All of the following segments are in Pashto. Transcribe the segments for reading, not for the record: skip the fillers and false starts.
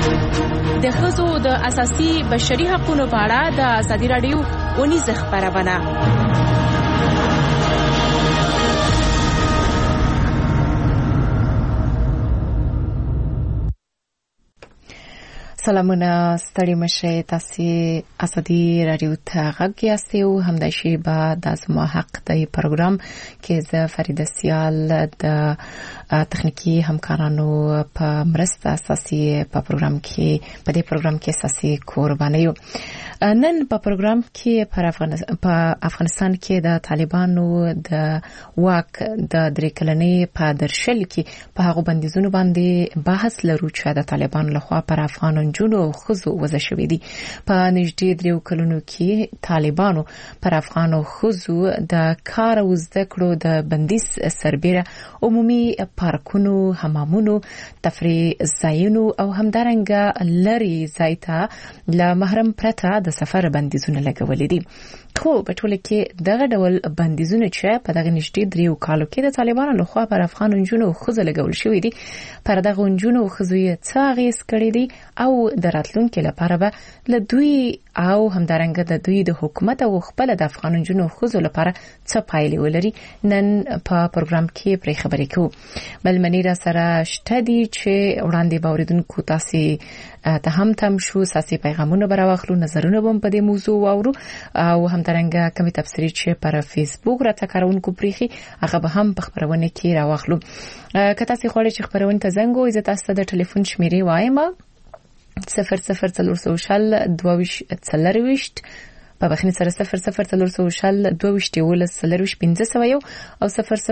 د ښځو د اساسي بشري حقوقو په اړه د ازادي راډیو ونیزه خبرونه. سلامونه ستړي مشه تاسو ازادي رادیو ته غږ یاستئ او همداشي به د زما حق د پروګرام کې زه فریده سیال د تخنیکی همکارانو په مرسته اساسي په پروګرام کې په دې پروګرام کې اساسي قرباني یو. نن په پروګرام کې په افغانستان کې د طالبانو د واک د درې کلنې په درشل کې په هغه بندیزونو باندې بحث لرو چې د طالبانو لخوا پر افغانانو جنو خزو وځ شوې دي. په نږدې 3 کلونو کې طالبانو پر افغانو خزو د کار او زده کړو د بندیز سربېره عمومي پارکونو، حمامونو، تفریح ځایونو او همدارنګه لري ځایته له محرم پرته د سفر بندیزونه لګولې دي. خو په ټوله کې دغه ډول بندیزونه چې په دغه نږدې 3 کالو کې د طالبانو لخوا پر افغانو جنو خزو لګول شوې دي، پر دغه جنو خزو یې څه غیس کړې دي او د راتلونکو لپاره به له دوی او همدارنګه د دوی د حکومت او خپل د افغانو جنو خزو لپاره څه پایلې ولري. نن په پروګرام کې پرې خبرې کوو. بل منی را سره شته دي چې وړاندې باوریدونکو تاسو ته هم شو ساسي پیغامونه براوخلو، نظرونه هم په دې موضوع واورو او همدارنګه کومي تفسیری چې پر فیسبوک راته کارونکو پریخي هغه به هم په خبرونه کې راوخلو. که تاسو غواړئ چې خبرونه ته زنګ وایي، تاسو د ټلیفون شمیرې وایم 004022 په بخنی سره 004022 او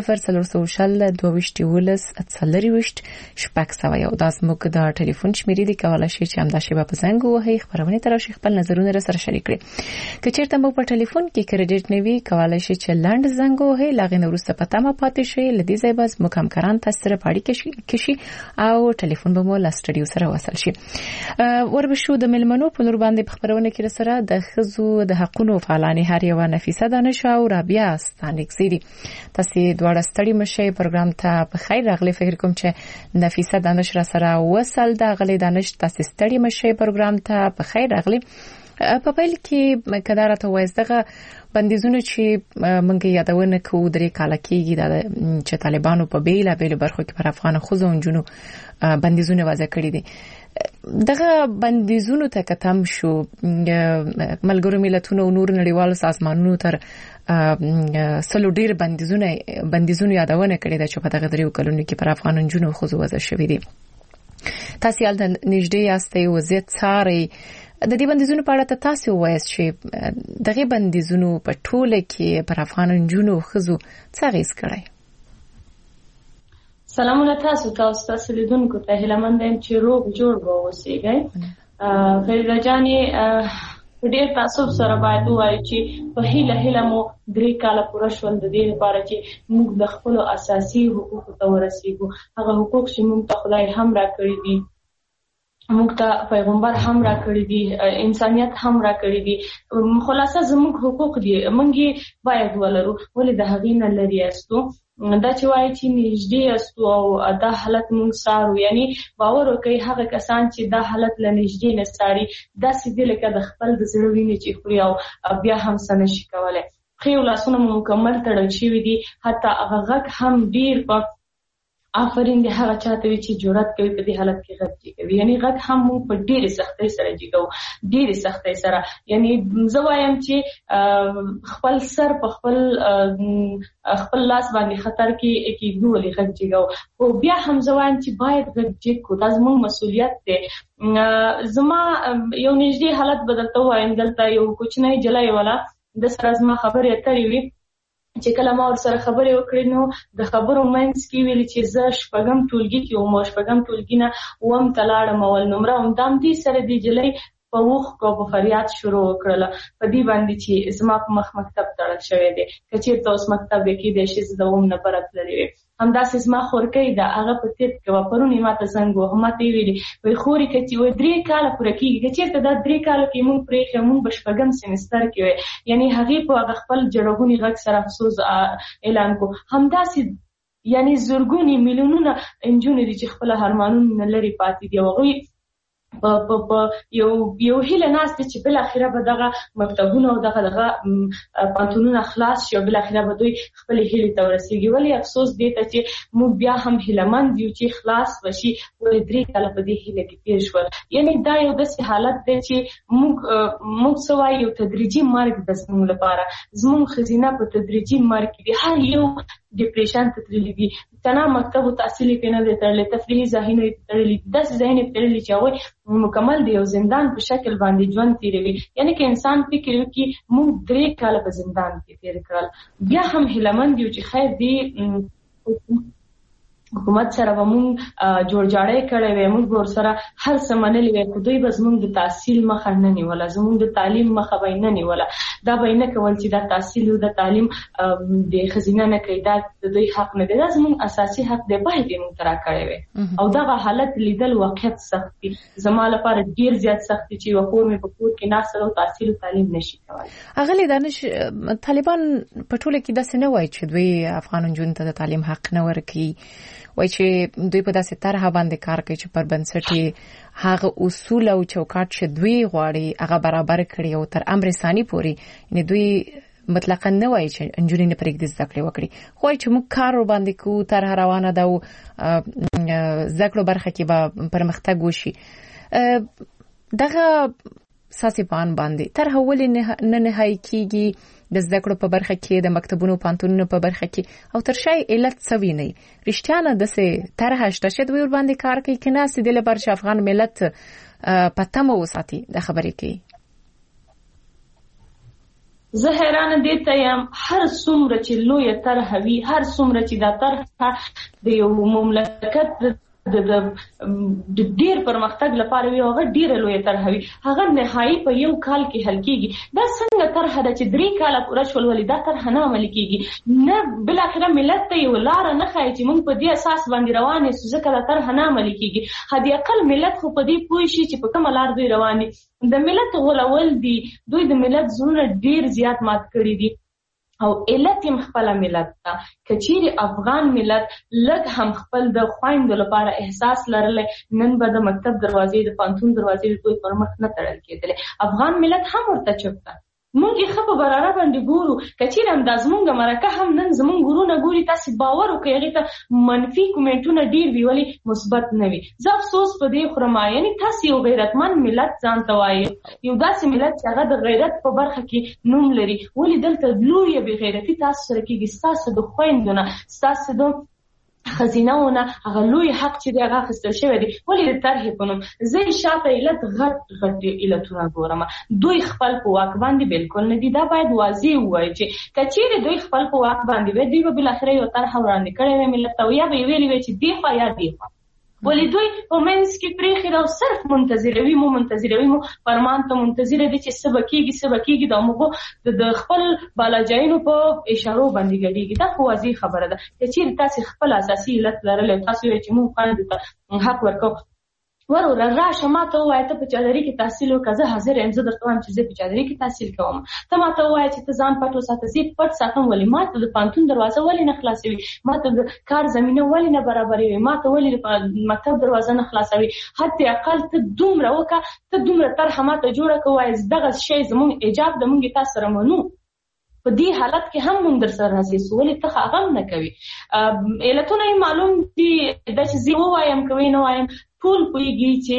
004022 دا زموږ د ټلیفون شمیرې دي. کولای شئ چې همدا شی په زنګ وهي خبرونه تر شي خپل نظرونه سره شریک کړئ. که چیرته مو په ټلیفون کې کریډټ نوي کولای شئ چې لاند زنګ وهي لاغې نورسته پته ما پاتې شي لدی ځای باز مکمکران تاسو سره پاړی کې شي او ټلیفون به مو لا سټډیو سره وصل شي. وربشو د ملمنو په نور باندې خبرونه کې سره د خزو د حقونو فعالانی هر یو نفیسه دانش او رابعه ستانکزيري. تاسو دواړه ستړي مشه پروګرام ته په خیر راغلي. فکر کوم چې نفیسه دانش را سره وصل د غلي دانش تاسو ستړي مشه پروګرام ته په خیر راغلي. په پیل کې کدارته وایستغه بندیزونه چې مونږ یادونه کوو 3 کال کېږي چې طالبانو په بیل برخو کې پر افغان خوځو جنو بندیزونه وضع کړی دي. دغه بندیزونو ته کتم شو ملګرو ملتونو او نور نړیوالو سازمانونو تر سلو ډیر بندیزونه یادونه کړی دا چې په دغه 3 کلونو کې پر افغان جنو خوځو وضع شوې دي. تاسو یال د نږدې یاستئ وضعیت څاري. د دې بندیزونو په اړه تاسو وایاست چې دغه بندیزونو په ټوله کې پر افغان جنو خوځو څه غیس کړی؟ سلامونه تاسو لیدونکو ته هیلمند یم چې روغ جوړ اوسئ. فریده جانې په ډېر تاسو سره باید وایي چې په هیله مو 3 کال پوره شول د دې لپاره چې موږ د خپل اساسي حقوقو ته ورسېږو. هغه حقوق چې موږ ته خدای هم راکړي دي، موږ ته پیغمبر هم راکړي دي، انسانيت هم راکړي دي. خلاصه زموږ حقوق دي، موږ باید ولرو. ولې د هغې نه لري استو دا چې وایي چې نږدې استو او دا حالت موږ سارو، یعنی باور وکړئ هغه کسان چې دا حالت له نږدې نه ساري داسې دي لکه د خپل د زړه وینې چې خوري او بیا هم څه نشي کولی. پښې او لاسونه مو مکمل تړل شوي دي، حتی هغه غږ هم ډېر په آفرین دی هغه چاته وی چې جرأت کوي په دې حالت کې غږ کوي. یعنی غږ هم موږ په ډېرې سختۍ سره جګو، ډېرې سختۍ سره. یعنی زه وایم چې خپل سر په خپل لاس باندې خطر کې ولې غږ جګو. خو بیا هم زه وایم چې باید غږ جګ کړو، دا زموږ مسؤلیت دی. زما یو نږدې حالت بدلته وایم. دلته یو کوچنی جلای والا د سره زما خبرې اترې وي چې کله ما ور سره خبرې وکړې نو د خبرو منځ کې ویل چې زه شپږم ټولګي کې وم، شپږم ټولګي نه اووم ته لاړم، اول نمره وم. دام دې سره دې جلۍ په وخت کو په فریاد شروع وکړله په دې باندې چې زما په مخ مکتب تړل شوی دی، که چېرته اوس مکتب کې دی چې زه د اووم نه برتللی وي. همداسې زما خورکۍ ده، هغه په تیت کې وه. پرون یې ما ته زنګ وهه، ما ته یې ویلي وایي خورې که چې 3 کاله پوره کېږي، که چېرته دا 3 کالو کې موږ پرېښی موږ به شپږم سمستر کې وی. یعنې هغې په هغه خپل جړغوني غږ سره افسوس اعلان کړو. همداسې یعنې زرګونې میلیونونه نجونې دي چې خپل ارمانونه نه لرې پاتې دي او هغوی یو هیله ناست چې بل اخیره به دغه مکتبونه او دغه پانتونونه خلاص شي او بل اخیره به دوی خپل هیله ته ورسیږي. ولی افسوس دی چې موږ بیا هم هیلهمند یو چې خلاص وشي. ولې 3 کاله په دې هیله کې تیر شول. یعنی دا یو داسې حالت دی چې موږ سوای یو تدریجي مرګ د زموږ لپاره. زموږ خزینه په تدریجي مرګ کې هر یو ډیپریشن ته تللی دي. تنها مکتب او تحصیل کې نه دی تړلی، تفریحي ځایونه تړلي، داسې ځایونه تړلي چې هغوی مکمل د یو زندان په شکل باندې ژوند تیروي. یعنی که انسان فکر وکړي موږ 3 کاله په زندان کې تیر کړل، بیا هم هیلهمند یو چې خیر دی حکومت سره به مونږ جوړجاړی کړی وی، مونږ ورسره هر څه منلي وی، خو دوی به زمونږ د تحصیل مخه نه نیوله، زمونږ د تعلیم مخه به یې نه نیوله. دا به یې نه کول چې دا تحصیل او د تعلیم د خزینه نه کوي، دا د دوی حق نه دی، دا زمونږ اساسي حق دی، باید یې مونږ ته راکړی وی. او دغه حالت لیدل واقعیت سخت دی، زما لپاره ډیر زیات سخت دی چې یوه خور مې په کور کې ناسته ده او تحصیل او تعلیم نشي کولی. اغلې دانش طالبان په ټوله کې داسې نه وایي چې دوی افغان نجونو ته د تعلیم حق نه ورکوي، وایي چې دوی په داسې طرحه باندې کار کوي چې پر بنسټ هغه اصول او چوکاټ چې دوی غواړي هغه برابر کړي او تر امر ثاني پورې. یعنی دوی مطلقاً نه وایي چې نجونې نه پرېږدي زده کړې وکړي، خو وایي چې موږ کار ورباندې کوو، طرحه روانه ده او زده کړو برخه کې به پرمختګ وشي. دغه ساسیبان باندې طرحه ولې نه نهایي کېږي د زده کړو په برخه کې، د مکتبونو پانتونونو په برخه کې، او تر شای علت څه ویني؟ رښتیا نه داسې طرحه شته چې دوی ورباندې کار کوي که نه چې د لپاره چې افغان ملت په تمه وساتي د خبرې کوي؟ زه حیرانه دې ته یم هر څومره چې لویه طرحه وي، هر څومره چې دا طرحه د یو مملکت د ډیر پرمختګ لپاره وي، هغه ډیره لویه طرحه وي، هغه نهایي په یو کال کې حل کیږي. دا څنګه طرحه ده چې 3 کاله پوره شول، ولې دا طرحه نه عملي کیږي؟ نه بل اخره ملت ته یو لاره نه ښایي چې موږ په دې اساس باندې روان یو، ځکه دا طرحه نه عملي کیږي. حد اقل ملت خو په دې پوه شي چې په کومه لار دوی روان دي. د ملت غولول دي، دوی د ملت زړونه ډیر زیات مات کړي دي او علت یې خپل ملت ته. کچېرې افغان ملت لږ هم خپل د خویندو لپاره احساس لرلی، نن به د مکتب دروازې، د پانتون دروازې د دوی پر مخ نه تړل کېدلې. افغان ملت هم ورته چوپ ده. مونږ یې ښه په براره باندې ګورو، کچېرې همدا زمونږ مرکه هم نن زمونږ ورونه ګوري، تاسې باور وکړئ هغې ته منفي کومنټونه ډېر وي، ولې مثبت نه وي. زه افسوس په دې خورم، یعنې تاسې یو غیرتمند ملت ځان ته وایئ، یو داسې ملت چې هغه د غیرت په برخه کې نوم لري، ولې دلته لویه بې غیرتي تاسو سره کېږي؟ ستاسو د خویندو نه، ستاسو د خزینهونه هغه لوی حق چې دی هغه اخیستل شوی دی، ولې د طرحې په نوم؟ زه یې شاته علت غټ علتونه ګورم. دوی خپل په واک باندې بالکل نه دي. دا باید واضح ووایي چې که چېرې دوی خپل په واک باندې وای، دوی به بالاخره یو طرحه وړاندې کړې وای ملت ته، یا به یې ویلي وای چې دې خوا یا دې خوا. ولې دوی په منځ کې پرېښي ده او صرف منتظروي مو فرمان ته منتظره دي چې څه به کېږي، دا موږ د خپل بالاجاینو په اشارو باندې ګډېږي. دا خو واضح خبره ده. که چېرې تاسې خپل اساسي علت لرلی، تاسې وایئ چې موږ خویندو ته حق ورکوو، وروره راشه ما ته ووایه ته په چادري کې تحصیل وکړه، زه حاضر یم، زه درته وایم چې زه په چادري کې تحصیل کوم. ته ما ته ووایه چې ته ځان پټ وساته، زه پټ ساتم، ولې ما ته د پانتون دروازه ولې نه خلاصوي؟ ما ته د کار زمینه ولې نه برابروي؟ ما ته ولې د مکتب دروازه نه خلاصوي؟ حتی اقل ته دومره وکړه، ته دومره طرحه ما ته جوړه کړه، وایه دغه شی زموږ ایجاب د موږ تا سره منو. په دې حالت کې هم موږ در سره راځي، ولې ته هغه هم نه کوي؟ علتونه یې معلوم دي، دا چې زه ووایم کوي نه وایم، ټول پوهېږي چې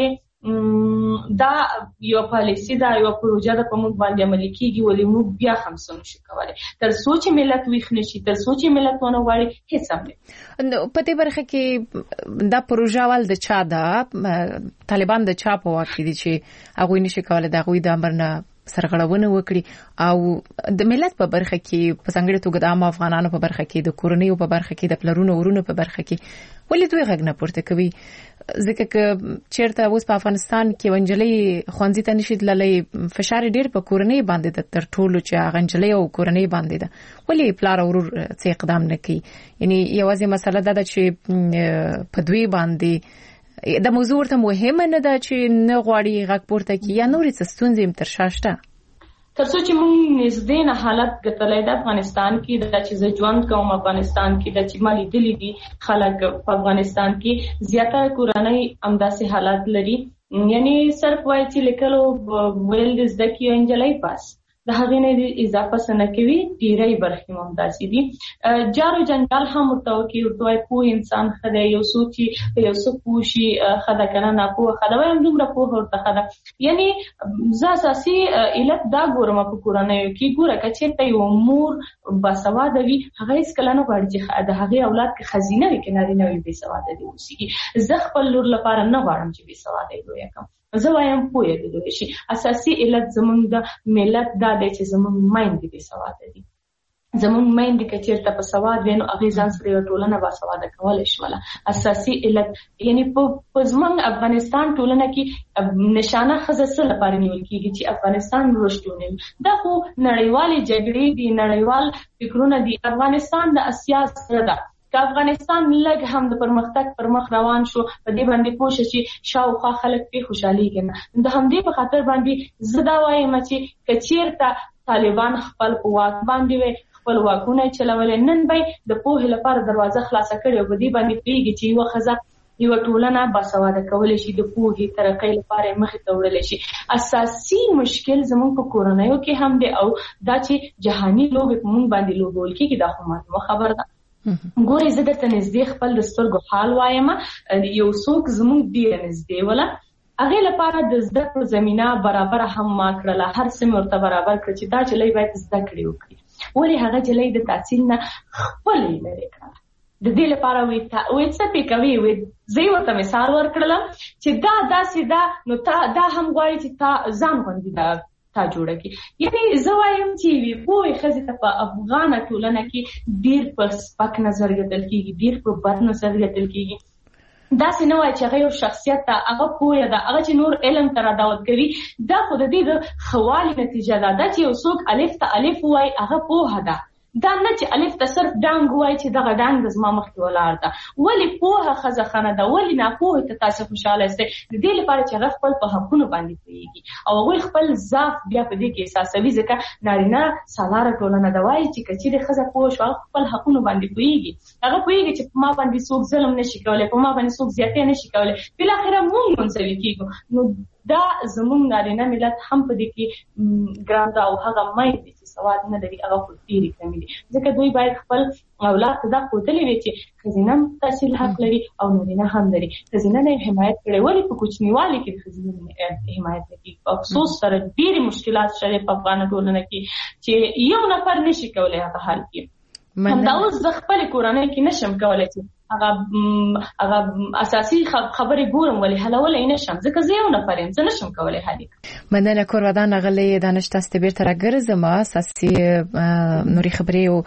دا یو پالیسي ده، یو پروژه ده په موږ باندې عملي کېږي، ولې موږ بیا هم څه نشو کولی. تر څو چې ملت ویښ نه شي، تر څو چې ملت ونه غواړي، هېڅ هم نه. په دې برخه کې دا پروژه ول د چا ده؟ طالبان د چا په واک کې دي چې هغوی نشي کولی د هغوی د امر نه سرغړونه وکړي؟ او د ملت په برخه کې په ځانګړې توګه د عام افغانانو په برخه کې، د کورنیو په برخه کې، د پلرونو ورونو په برخه کې ولې دوی غږ نه پورته کوي؟ ځکه که چېرته اوس په افغانستان کې نجلۍ ښوونځي ته نشي تللی، فشار ډېر په کورنۍ باندې ده، تر ټولو چې هغه نجلۍ او کورنۍ باندې ده. ولې پلار او ورور څه اقدام نه کوي؟ یعنی یوازې مسله دا ده چې په دوی باندې د موضوع ورته مهمه نه ده چې نه غواړي غږ پورته کړي، یا نورې څه ستونزې هم تر شا شته؟ تر څو چې موږ نږدې نه حالت ګټلی د افغانستان کې، دا چې زه ژوند کوم افغانستان کې، دا چې ما لیدلي دي خلک په افغانستان کې، زیاتره کورنۍ همداسې حالت لري. یعنی صرف وایي چې لیکلو ویل د زده کړې انجلۍ پاس د هغې نه اضافه څه نه کوي. ډېری برخې هم همداسې دي. جار و جنجال هم ورته وکړي، ورته وایي پوه انسان ښه دی، یو څوک چې یو څه پوه شي ښه ده که نه، ناپوهه ښه ده، وایم دومره پوهه ورته ښه ده. یعنی زه اساسي علت دا ګورم په کورنیو کې. ګوره که چېرته یو مور باسواده وي، هغه هېڅکله نه غواړي چې د هغې اولاد کې ښځینه وي که نارینه وي بېسواده دي اوسېږي. زه خپل لور لپاره نه غواړم چې بېسواده یې لویه کړم، زه وایم پوهه دې لویه شي. اساسي علت زمونږ د ملت دا دی چې زمونږ میندې بېسواده دي. زمونږ میندې که چېرته په سواد وي نو هغې ځان سره یوه ټولنه باسواده کولی شوله. اساسي علت یعنی په زمونږ افغانستان ټولنه کې نشانه ښځه څه لپاره نیول کېږي چې افغانستان رشدونه وي. دا خو نړیوالې جګړې دي، نړیوال فکرونه دي. افغانستان د اسیا زړه ده. که افغانستان لږ هم د پرمختګ پر مخ روان شو، په دې باندې پوه شه چې شاوخوا خلک پرې خوشحالېږي نه. د همدې په خاطر باندې زه دا وایم چې که چېرته طالبان خپل په واک باندې وي، خپل واکونه یې چلولې، نن به د پوهې لپاره دروازه خلاصه کړې او په دې باندې پوهېږي چې یوه ښځه یوه ټولنه باسواده کولی شي، د پوهې ترقۍ لپاره یې مخې ته وړلی شي. اساسي مشکل زموږ په کورنیو کې هم دی، او دا چې جهاني لوبې په موږ باندې لوبول کېږي دا خو معلومه خبره ده. ګورې زه درته نږدې خپل د سترګو حال وایم. یو څوک زموږ ډېره نږدې وله، هغې لپاره د زده کړو زمینه برابره هم ما کړله، هر څه مې ورته برابر کړه چې دا جلۍ باید زده کړې وکړي. ولې هغه جلۍ د تحصیل نه خپله یې لرې کړله. د دې لپاره وی څه پې کوي، زه یې ورته مثال ورکړلم چې دا داسې ده، نو تا دا هم غواړي چې تا ځان غوندې تا جوړه کړي. یعنې زه وایم چې یوې پوهې ښځې ته په افغانه ټولنه کې ډېر په سپک نظر کتل کېږي، ډېر په بد نظر کتل کېږي. داسې نه وایي چې هغه یو شخصیت ته هغه پوهه ده، هغه چې نور علم ته راډاوت کوي، دا خو د دې د ښه والي نتیجه ده. دا چې یو څوک الف ته الف وایي هغه پوهه ده، دا نه چې الف ته صرف ډانګ وایي چې دغه ډانګ د زما مخکې ولاړ ده. ولې پوهه ښځه ښه نه ده؟ ولې ناپوهې ته تاسې خوشحاله یاستئ؟ د دې لپاره چې هغه خپل په حقونو باندې پوهېږي او هغوی خپل ضعف بیا په دې کې احساسوي. ځکه نارینه سالاره ټولنه ده، وایي چې که چېرې ښځه پوه شوه هغه خپل حقونو باندې پوهېږي، هغه پوهېږي چې په ما باندې څوک ظلم نه شي کولی، په ما باندې څوک زیاتې نه شي کولی، بالاخره موږ منزوي کېږو. نو دا زموږ نارینه ملت هم په دې کې ګران ده، او هغه میندې چې سواد نه لري هغه خو ډېرې کمې دي. ځکه دوی باید خپل اولاد ته دا ښودلی وي چې ښځینه هم تحصیل حق لري او نارینه هم لري. ښځینه نه یې حمایت کړی، ولې په کوچنیوالي کې د ښځینه حمایت نه کېږي؟ په افسوس سره ډېرې مشکلات شته په افغانه ټولنه کې چې یو نفر نه شي کولی هغه حل کړي. همدا اوس زه خپلې کورنۍ کې نشم کولی چې هغه اساسي خبرې ګورم، ولې حلولی یې نشم، ځکه زه یو نفر یم، زه نشم کولی حل یې کړم. مننه کور ودان اغلې دانش تاسو ته بیرته راګرځم. اساسي نوري خبرې او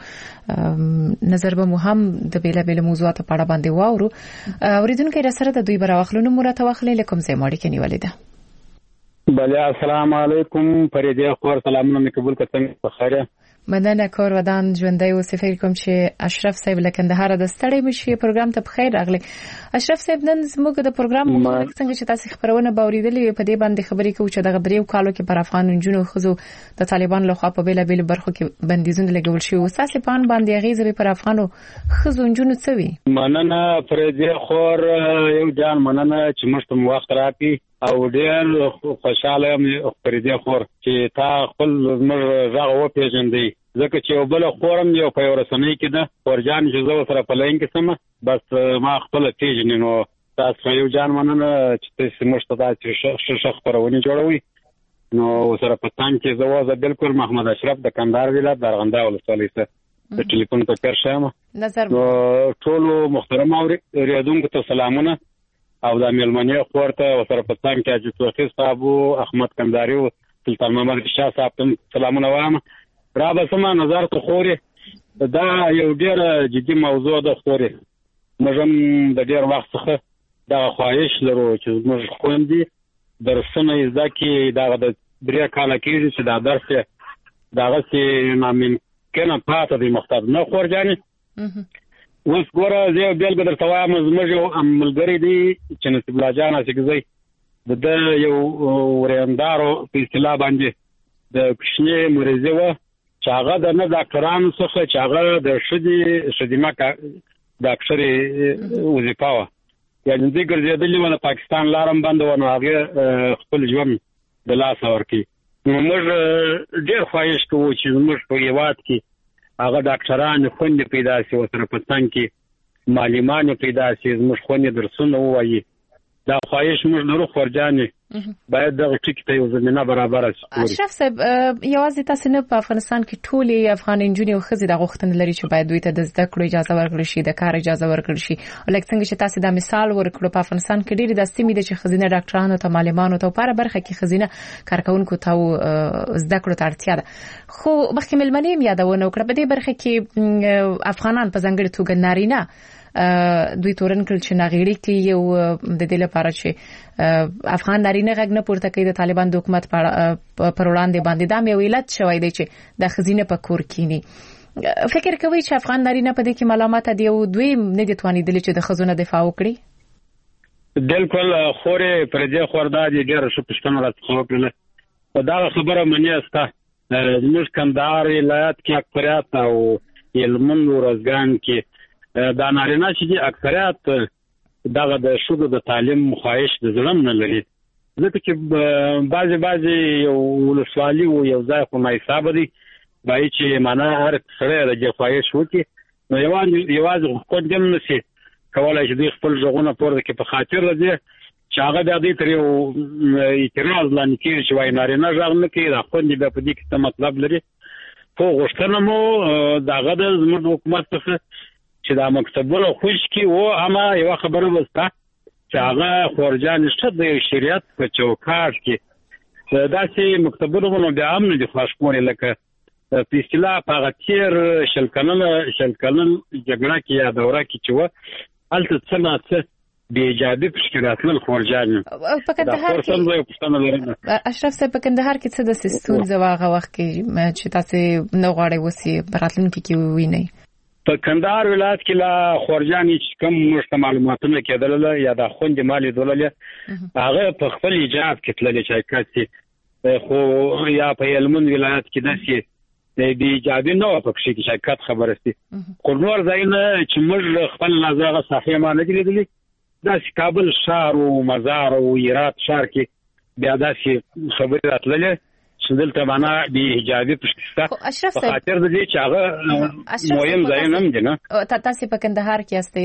نظر به مو هم د بیلابېلو موضوعاتو په اړه باندې واورو. اوریدونکو را سره د دوی براوخلونو مرته واخلې لکم زه ماړي کې نیولې ده. بله السلام علیکم فريده خور، سلامونه مې قبول کړم. په خیره مننه کور ودان ژوندۍ اوسې. فکر کوم چې اشرف صاحب له کندهار د ستړي مشي پروګرام ته بخیر راغلی. اشرف صاحب نن زموږ د پروګرام څنګه چې تاسو خبرونه باوریدلې په دې باندې خبرې کوو چې دغه دریو کالو کې پر افغان نجونو خزو د طالبان لخوا په بیلابېلو برخو کې بندیزونه لګول شوي. اساسي پان باندې غیزه پر افغانو خزو نجونو څه وی؟ مننه فريده خور، یو جان مننه چې موږ ته وخت راکړي او ډېر خوشاله یم فريده خور چې تا خپل موږ راغ و پیژندې. ځکه چې یو بل خورم یو په ورسنۍ کې ده ورجان چې زه سره په لاین کې سم، بس ما خپل پیژنې. نو تاسو یو جان مننه چې تاسو موږ ته دا شخص خبرونه جوړوي. نو سره په تان کې زه بالکل محمد اشرف د کندهار ولایت درغنده ولسوالۍ ته د ټلیفون په کار شم. نو ټول محترم اوریدونکو ته سلامونه او د میلمنې خورته سره په تان کې چې توخي صاحب احمد کندهاري او سلطان محمد شاه صاحب ته سلامونه وایم. را به سما نظر ته خوري دا یو ډېر جدي موضوع ده. خوري موږ هم د ډېر وخت څخه دا خواهش لرو چې موږ خوندې درسونه زده کړي. دغه د 3 کاله کېږي چې دا درس دغسې ناممکنه پاته دی مختار نه خورجانې. اوس ګوره زه یو بېلګه درته وایم، زموږ یو ملګری دی چې نصیب الله جان اسګزی د یو ورېندارو په اصطلاح باندې د کوچنۍ مریضي وه چې هغه د نه ډاکټرانو څخه چې هغه د ښځینه ډاکټرې وظیفه وه یعنی دوی ګرځېدلي ونه پاکستان لارم بند ونه هغه خپل ژوند د لاس ورکړي. موږ ډېر خواهش کوو چې موږ په هېواد کې هغه ډاکټران خوندې پیدا شي، ورسره په څنګ کې معلمان پیدا شي، زموږ خوندې درسونه ووایي. دا خواهش موږ لرو خورجانې باید دغه ټکي ته یو زمینه برابره شي. اشرف صاحب یوازې تاسو نه په افغانستان کې ټولې افغان نجونې او ښځې د غوښتنه لري چې باید دوی ته د زده کړو اجازه ورکړل شي، د کار اجازه ورکړل شي. لکه څنګه چې تاسو دا مثال ورکړو په افغانستان کې ډېری داسې سیمې دي چې ښځینه ډاکټرانو ته، معلمانو ته او په هره برخه کې ښځینه کارکونکو ته زده کړو ته اړتیا ده. خو مخکې مېلمنې هم یادونه وکړه په دې برخه کې افغانان په ځانګړې توګه نارینه دوی تورن کړل چې ناغېړي کې یو د دې لپاره چې افغان نارینه غږ نه پورته کوي د طالبان د حکومت پر وړاندې باندې دا مې ویلت شوی دی چې د ښځینه په کور کینی. فکر کوي چې افغان نارینه په دې کې ملامت دي او دوی نه دي توانیدلي چې د ښځو نه دفاع وکړي؟ بالکل خورې پر دې خوردا دي ډېر څه پښتنه راڅخه وکړله. دا خبره منې استه زموږ کندهار ولایت کې اکثریت او هلمند ورځګان کې دا نارینه چې دي اکثریت دغه د شودو د تعلیم خواهش د ظلم نه لري. ځکه چې بعضې یو ولسوالي او یو ځای خو نایصابه دي باید چې معنا هر سړی د دې خواهش وکړي، نو یوازې حکومت هم نشي کولی چې دوی خپل غوږونه پورته کړي په خاطر د دې چې هغه د دې تر یو اعتراض لاندې کېږي چې وایي نارینه غږ نه کوي، دا خوندې بیا په دې کې څه مطلب لري. خو غوښتنه مو د هغه د زموږ حکومت څخه چې دا مکتبونه خوش کی و اما یو خبره وسته چې هغه خورجان شته د شریعت په چوکاټ کې داسې مکتبونه مونږ بیا هم نه دي خلاص کولای، لکه په اصطلاح هغه تیر شل کلن جګړه کې یا دوره کې چې و هلته څه نه څه بې ایجابي مشکلات له خورجان په کندهار کې اشرف صاحب په کندهار کې څه د ستونزه واغه وخت کې چې تاسو نو غواړئ وسی براتلونکي کې وینئ؟ په کندهار ولایت کې لا خورجان چې کوم مشته معلوماتونه کېدل یا د خوندې مالي دولت هغه په خپل ایجاب کې تللی چې کاتي خو یا په هلمند ولایت کې داسې د ایجابي نه په کې شرکت خبره سي. خو نور ځایونه چې موږ خپل نظر صحیح ما نه لیدلې داسې کابل شهر او مزار او هرات شهر کې بیا داسې خبرې راتللې چې دلته معنا به ایجابي پښتسته په خاطر د دې چې هغه مهم ځای نه دی نه. تاسو په کندهار کې یاستئ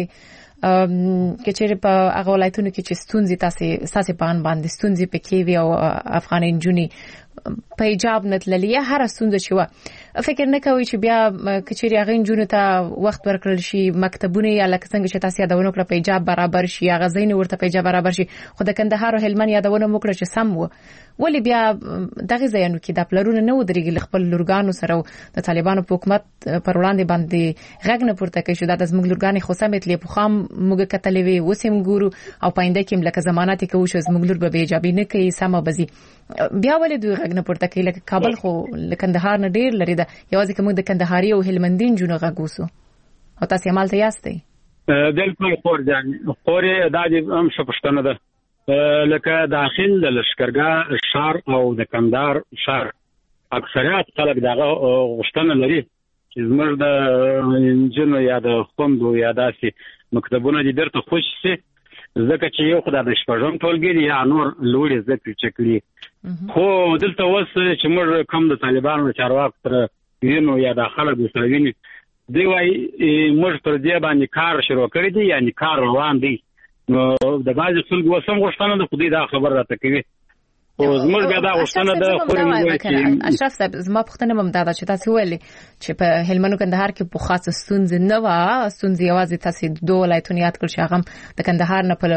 کچېره په هغه ولایتونو کې چې ستونزې تاسو په ان باندې ستونزې پکې وي او افغان نجونې په ایجاب نتللی یا هر ستونزه چې و فکر نه کوي چې بیا کچېره هغه نجونې ته وخت ورکړل شي، مکتبونه یا لکه څنګه چې تاسو یادونه کړې په ایجاب برابر شي، هغه ځین ورته په ایجاب برابر شي. خو د کندهار او هلمند یادونه وکړه چې سم و ولی بیا دغه ځایونو کې د پلرونو نه ودرېږي خپل لورګانو سره د طالبانو په حکومت پر وړاندې باندې غږ نه پورته کوي چې دا د زموږ لورګانې خو سمت لې په خام موږ کتلې وي وسیم ګورو او پاینده کې لکه ضمانت کوي چې زموږ لور به ایجابي نه کوي سم بزي بیا ولې دوی غږ نه پورته کوي. لکه کابل خو کندهار نه ډیر لري دا یوازې کوم د کندهاري او هلمندین جنو غوسو او تاسو عمل ته یاستئ؟ بالکل خورجان خورې دا هم شپشتنه ده لکه داخل د لشکرګاه شهر او د کندهار شهر اکثریت خلک دغه غوښتنه لري چې زموږ د انجنونو یا د خوندو یا داسې مکتبونه دې درته خوش شي، ځکه چې یو خدای د شپږم ټولګي یا نور لوړې زده کړې چې کړي. خو دلته اوس چې موږ کوم د طالبانو چارواکو سره وینو یا د خلک سره وینو دوی وایي موږ پر دې باندې کار شروع کړی دی، یعنی کار روان دی. نو د بعضې خلکو اوس هم غوښتنه ده خو دوی دا خبر راته کوي. خو زموږ بیا دا غوښتنه ده اشرف صاحب زما پوښتنه هم دا ده چې تاسو ویلي چې په هلمند کندهار کې په خاصه ستونزې نه وه، ستونزې یوازې تاسو دوه ولایتونه یاد کړل چې هغه د کندهار نه په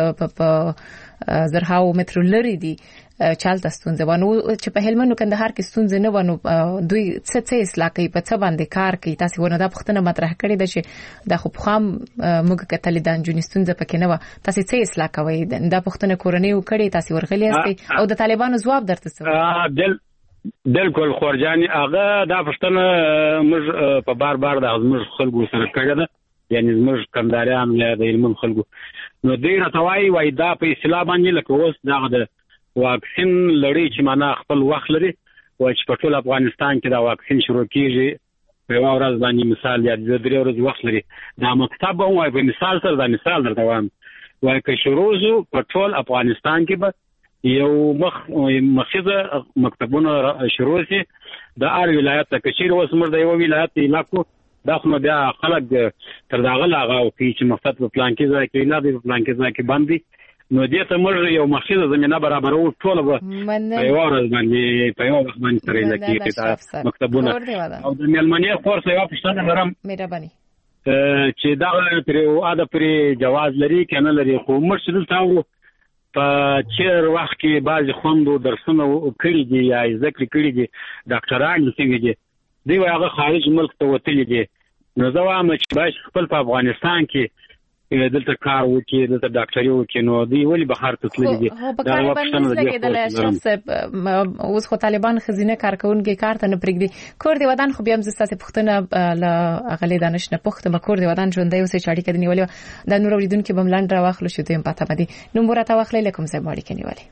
زرهاو مترو لري دي چالت ستونزې ونه چې په هلمند کندهار کې ستونزې نه ونه دوی څه اصلاح کوي په څه باندې کار کوي. تاسو ونه دا پوښتنه مطرح کړې ده چې د خو خام موږ کتل د انجونی ستونزې پکې نه و، تاسو څه اصلاح کوي؟ دا پوښتنه کورنۍ وکړي تاسو ورغلي استي او د طالبانو جواب درته څه؟ بالکل خورجاني هغه دا پوښتنه موږ په بار د موږ خلکو سره کړې ده، یعنی موږ کندهاریان له د هلمند خلکو نو ډیر توای وای دا په اصلاح باندې لکه اوس دا د واکسین لړۍ چې معنا خپل وخت لري او چې په ټول افغانستان کې دا واکسین شروع کیږي په یو ورځ باندې مثال یا د درې ورځې وخت لري. دا مکتب هم وای په مثال سره دا مثال درته وایم وای که شروع شو په ټول افغانستان کې به یو مخزه مکتبونه شروع شي د هر ولایت ته کچیر وسمر د یو ولایت علاقو دا خو بیا خلک تر داغه لاغه او چې مقصد په پلان کې ځای کې نه دی په پلان کې ځای کې باندې نو دې ته موږ یو مخزه زمينه برابرو ټول به په یو ورځ باندې په یو وخت باندې سره لکه مکتبونه او د ملمنې خور سیوا پښتنه لرم مهرباني چې دا پر اده پر جواز لري کنه لري خو مرشد تاو په چیر وخت کې بعض خوندو درسونه کړی دي یا ذکر کړی دي ډاکټران څنګه دي دی هغه خارج ملک ته وتلی دي نو زه وایم چې باید خپل په افغانستان کې دلته کار وکړي دلته ډاکټري وکړي نو دی ولی بهر ته تللی دي دا وختونه د شخص اوس خو طالبان خزینه کارکونکي کار ته نه پرېږدي کور دی ودان خو بیا هم زسته پښتنه ل اغلی دانش نه پښتنه کور دی ودان ژوندۍ اوسې چاړي کړي نیولې د نور اوریدونکو بملاند را واخلو شو دیم پته مدي نو مرته واخلې لکم زه ماړي کني ولی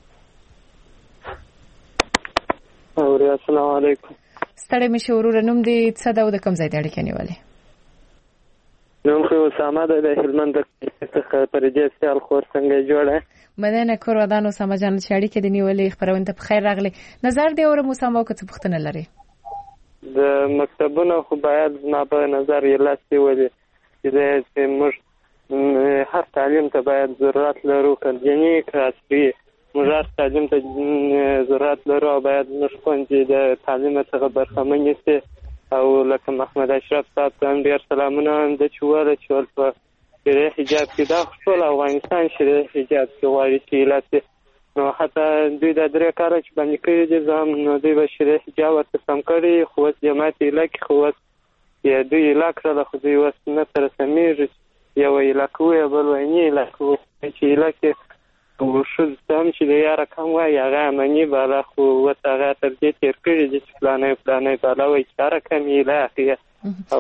او السلام علیکم ستړي مې شورور نوم دي څه دا د کوم ځای دی اړیکې نیولې نوم خو ساما د هلمند څخه پرېجه سیال خور څنګه جوړه مدنه کور ودانو ساما جان چې اړیکې دی نیولې خبرونه ته بخیر راغلي نظر دی اور موسمو کو څه پښتنه لري د مکتبونو خو باید نه په نظر یې لاسي ولې چې موږ هر تعلیم ته باید ضرورت لرو کنجنی کاسبي موږ هر تعلیم ته ضرورت لرو باید موږ کوم د تعلیم څخه برخمن یو او لکه محمد اشرف صاحب ته ډیر سلامونه د چوره چول په شریعه حجاب کې دا ټول افغانستان شریعه حجاب کې وایي چې لاته نو حتی دوی د درې کار چې باندې کړی دي ځم نو دوی به شریعه حجاب ورته سم کړی خو جماعت علاقې خو یا دوی علاقې له خو دوی وس نه سره سمېږي یو علاقې بل ویني علاقې چې علاقې او شو سم چې د یاره کم وای هغه منی بالا خو وتاغه تر دې تیر کړی چې پلانې بالا وای چاره کمی لاخه او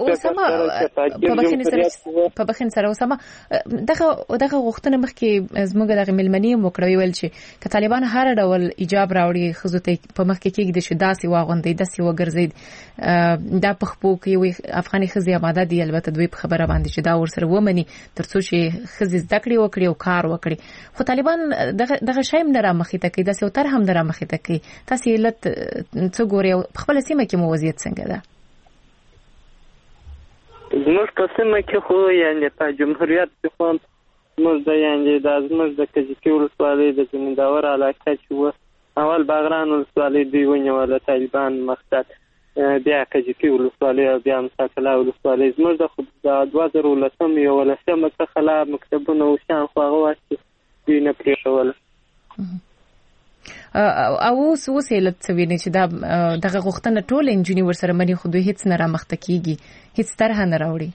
په بخین سره وسمه دغه غوښتنه مخکې زموږ دغه ملمنی مکروي ول چې ک طالبان هر ډول ایجاب راوړي خزو ته په مخ کې کېږي چې داسې واغوندي داسې وګرځي دا په خپو کې افغاني خزي آماده دي البته دوی په خبره باندې چې دا ورسره ومني ترڅو چې خزي زده کړي وکړي او کار وکړي خو طالبان دغه شایم نه را مخې ته کوي داسې تر هم نه را مخې ته کوي تاسو علت څه ګوري خپل سیمه کې موضوعیت څنګه ده زموږ په سیمه کې خو یعنی په جمهوریت کې خو موږ د یعنی د زموږ د کجکي ولسوالۍ د زمینداور علاقه چې و اول باغران ولسوالۍ دوی ونیوله طالبان مقصد بیا کجکي ولسوالۍ او بیا مساکله ولسوالۍ زموږ د 2010 یو ولسمه څخه لا مکتبونه او شان خو هغه وخت دوی نه پرېښول او اوس یې لڅوینه چې دغه غوښتنه ټول انجینیر ورسره مني خو دوی هیڅ نه را مخته کیږي هیڅ طرح نه راوړي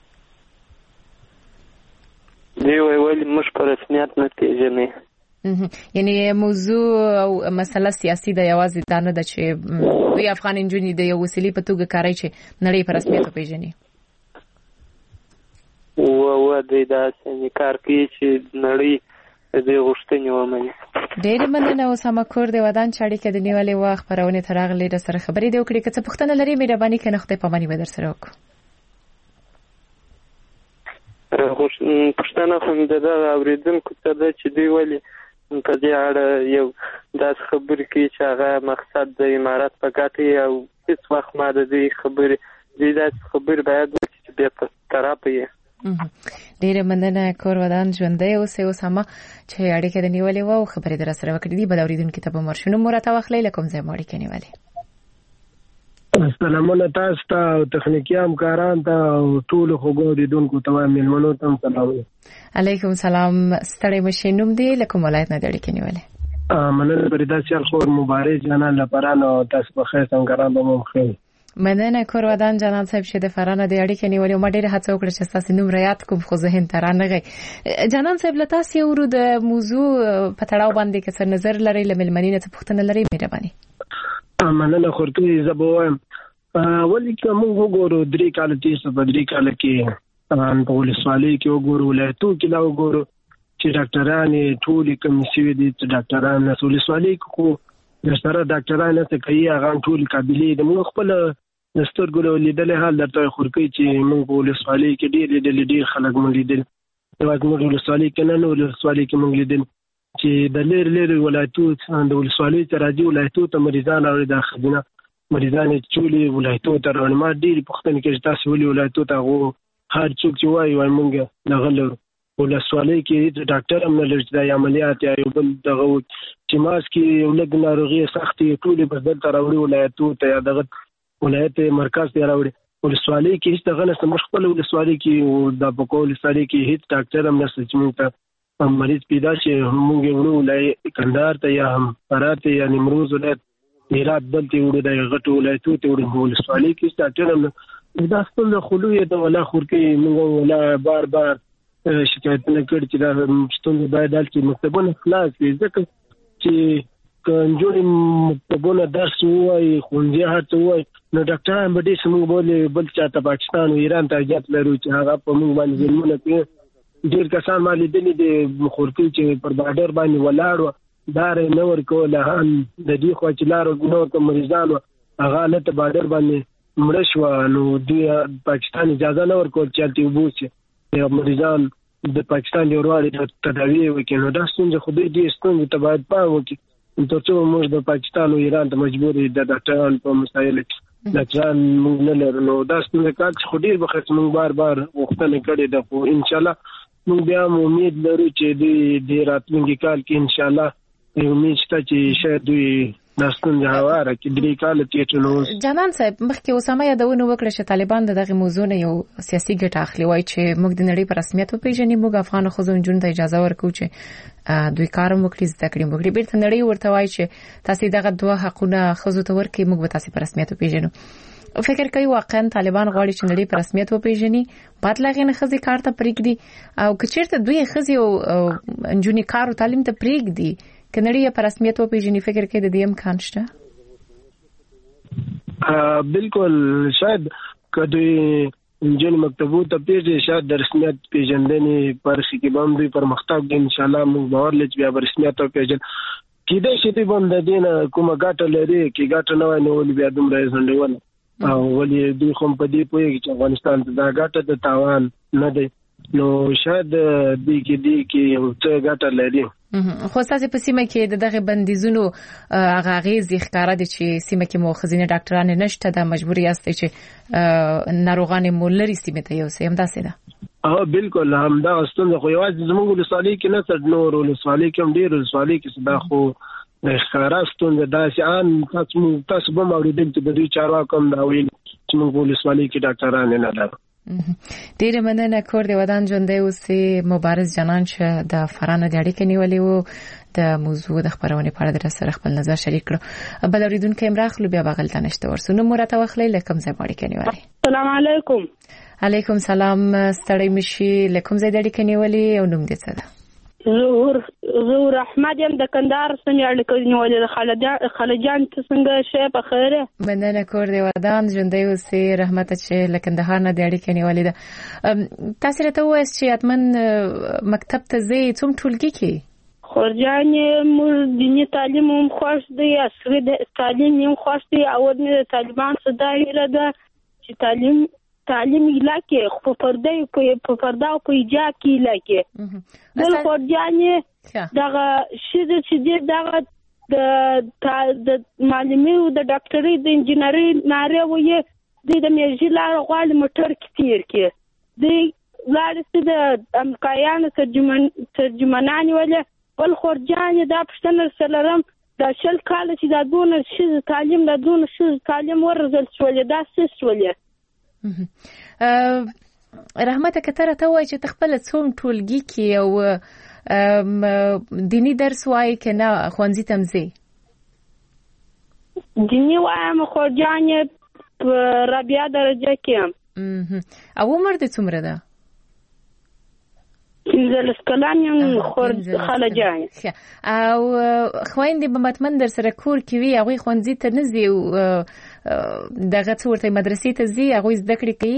دی ویل موږ په رسمیت نه پیژنې یعنی موضوع او مسله سیاسي د یوازې دانه د چې دوی افغان انجینیر د یو وسیلې په توګه کاری چې نړۍ په رسمیت پیژني او د داسې کار کوي چې نړۍ دې غوښتنې ومني ډېر مننه اوسامه کور دی ودان چاړي کې د نیولې واخ پرونه ترغلې د سره خبرې دی وکړي که څه پښتنه لري مهرباني کنه خدای پاماني به در سره وکړو پښتنه هم د اوریدونکو ته د چې دی ولی په دې اړه یو داس خبرې کې چې هغه مقصد د امارات په ګټه او هیڅ وخت ما د دې خبرې باید چې به په طرفه ډیره مننه کور ودان ژوندۍ اوسه اوسامه چې اړیکه د نیولې وو خبرې در سره وکړې دي بل اوریدونکو ته به مرشنو مرته واخلې لکم زه ماړي کې نیولې سلامونه تاسو ته او تخنیکی همکاران ته ټول خوګوریدونکو ته ملمنو ته سلام علیکم سلام ستړي مشینوم دی لکم ولایت نه اړیکه نیولې مننه پرېدا سیال خور مبارک جنان لپاره نو تاسو په خیر څنګه به مو خیر مننه کور ودان جناب صاحب شه د فرانه د اړیکې نیولې ما ډېر هڅه وکړه چې تاسو نوم ریات کوم خو ذهن ته رانغی جناب صاحب له تاسو یو ورو د موضوع په تړاو باندې کې څه نظر لري لملمنینه څه پوښتنه لري مهرباني مننه خورتي زبوم ولی کوم وګورو درې کال تیسه په درې کال کې په ولسوالۍ کې وګورو ولایتو کې لا وګورو چې ډاکټرانې ټول کوم سوي دي چې ډاکټران نه ولسوالۍ کو د سره ډاکټرانو ته کوي هغه ټول قابلیت د موږ خپل دستور ګلو لیدل حال درته خورکې چې موږ په ولسوالۍ کې ډېر خلک مونږ لیدل یوازې موږ ولسوالۍ کې نه ولسوالۍ کې موږ لیدل چې د لري ولایتونو د ولسوالۍ ته راځي ولایتونو ته مریضان او د خزینه مریضان چولي ولایتونو ته روان ما ډېری پوښتنې کې تاسو ولې ولایتونو ته هر څوک چې وایي موږ دغه لرو ولسوالۍ کې ډاکټر هم نه لري چې د عملیات یا یو بل دغه چې ماس کې یو لږ ناروغي سختې ټولې بس دلته راوړي ولایتونو ته یا دغه ولایت مرکز ته راوړي ولسوالۍ کې هیڅ دغه نشته موږ خپل ولسوالۍ کې د پکول ولسوالۍ کې هیڅ ډاکټر هم نشته چې موږ ته مریض پیدا شي موږ یې وړو ولایت کندهار ته یا فرات یا نیمروز ولایت هرات دلته وړو د غټو ولایتونو ته وړو ولسوالۍ کې ډاکټر هم دا خپل خلوی د ولا خورکې موږ ولا بار شکایتونه کړي چې دا ستونزې باید دلته مکتبونه خلاص وي ځکه چې کنجوري مکتبونه درس وایي ښوونځي هڅه وایي نو ډاکټران به ډېر موږ بل چاته پاکستان او ایران ته اجازه لرو چې هغه په موږ باندې ظلمونه کوي ډېر کسان ما لیدلي دي خورکې چې پر بارډر باندې ولاړ وو دار نه ورکوله هم د دې خوا چې لارو نو ته مریضان هغه نه ته بارډر باندې مړه شوه نو دوی پاکستان اجازه نه ورکول چې هلته وبوسي یا مریضان د پاکستان دی ورواړي تداوی وکړي نو دا ستونزه خو دې ستونزې ته باید پام وکړي تر څو موږ د پاکستان او ایران ته مجبور یو د ډاکټرانو په مسایلو کې ډاکټران موږ نه لرو نو دا ستونزه کار چې خو ډېر بخښ موږ بار غوښتنه کړې ده خو ان شاء الله موږ بیا امید لرو چې د راتلونکي کال کې ان شاء الله امید شته چې شاید دوی داستان جواره کې درې کال تیر نو جانان صاحب مخکې اسامه یادونه وکړه چې طالبان دغه موضوع نه یو سیاسي ګټه اخلي وای چې موږ د نړۍ په رسمیت وپیژنې موږ افغان خو ځون ته اجازه ورکو چې دوی کار وکړي زده کړي موږ بیرته نړۍ ورته وای چې تاسو دغه دوه حقونه خزو ته ورکړي موږ به تاسو په رسمیت وپیژنو فکر کوي واقعا طالبان غواړي چې نړۍ په رسمیت وپیژني بعد لا غن خزي کار ته پریږدي او کچیرته دوی خزي او انجونی کار او تعلیم ته پریږدي کنړی په رسمیت او پیژنې فکر کې د دې امکان شته بالکل شاید کدی انجن مکتبو ته پیژې شاید د رسمیت پیژندنې پر شي کې باندې پرمختګ ان شاء الله موږ باور لرو چې بیا رسمیت او پیژن کېدای شي چې باندې دین کومه ګټه لري کې ګټه نه وای نو بیا دومره ځندول او ولې دوی خو په دې پوهیږي چې افغانستان ته دا ګټه د تاوان نه دی نو شاید دې کې یو څه ګټه لري خو تاسو په سیمه کې دغه بندیزونو غاغیز ښکارا دي چې سیمه کې موخزینه ډاکټران نشته د مجبوری است چې ناروغان مولري سیمه ته یو سیم داسې ده بالکل هم دا ستونزه خو یوازې زموږ ولسوالۍ کې نه تر نور ولسوالۍ کې هم ډېر ولسوالۍ کې صدا خو د ښکارا ستونزه داسې ان تاسو به اوریدل چې د دوی چارواکو هم دا ویل چې موږ ولسوالۍ کې ډاکټران نه لرو ډیره مننه کور دی ودان ژوندې اوسې مبارز جنان چې د فرانو د اړیکې نیولې وو د موضوع د خبرونه په اړه در سره خپل نظر شریک کړو بل اوریدونکو امراخلو بیا بغل ته نشته ورسونه مرته وخلې لکم ځای اړیکې نیولې السلام علیکم علیکم سلام ستړی مشي لکم ځای د اړیکې نیولې او نوم دې څه ده زهور احمد یم د کندهار څخه اړیکې نیولې خالجان څنګه شه په خیره مننه کور دی ودان ژوندې اوسې رحمت چې لکندهار نه د اړیکې نیولې ده تاسو راته وایي چې اتمن مکتب ته زی څوم ټولګي کې خورجان مور دیني تعلیم هم خوښ دی عصري تعلیم هم خوښ دی او د طالبان صدايره ده چې تعلیم علاقه خو پرده او په ایجاد کې علاقه بل خورجان دغه شیده چې دغه د معلمي او د ډاکټري د انجینری ناره وي د میژي لار غوال موټر کې تیر کې د لارسته د امکایانو ترجمانان ولې بل خورجان دا پښتنه سلام د شل کال چې د دونه شي تعلیم ورزل شولې دا څه شولې رحمت کتره ته وای چې تخپل څوم ټولګي کې او دینی درس وای کنه خوانزي تمزي دینی وایم خورجان رابعه درجه کې او عمر دې څومره ده زلس کلام یم خالجان او خويندې به متمن در سره کور کې وي هغه خوانزي ته نزي او دغه څورته مدرسې ته زی هغه زده کړې کوي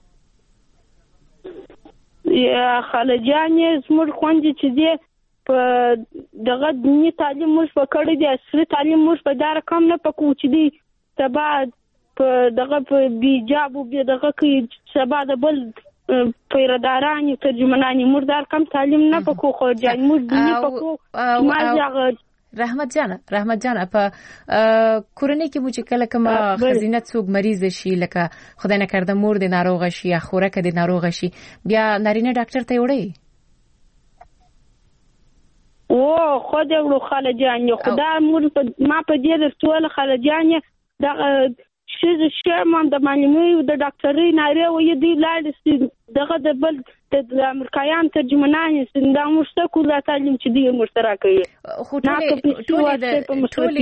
یا خالجان زموږ خوندې چې دې په دغه دیني تعلیم موږ پکړې دي عصري تعلیم موږ په دار کم نه پکو چې دي سبا په دغه په بیجاب او دغه کې سبا د بل پیردارانی ترجمانانی مردار کم تعلیم نه پکو خو جان مور دني پکو ما رحمت جان په کورنۍ کې مو چې کله کوم خزینه څوک مریض شي لکه خدای نه کرده مور د ناروغ شي یا خورکه د ناروغ شي بیا نارینه ډاکټر ته وړي او خو دې خالجان یو خدای مور ما په دې ټول خالجان دا چې ما د معلومي د ډاکټري ناره وې دی لاړ دغه د بل د امریکایان ترجمانان دا مشترک د تعلیم چې دی مشترک وي خو ټول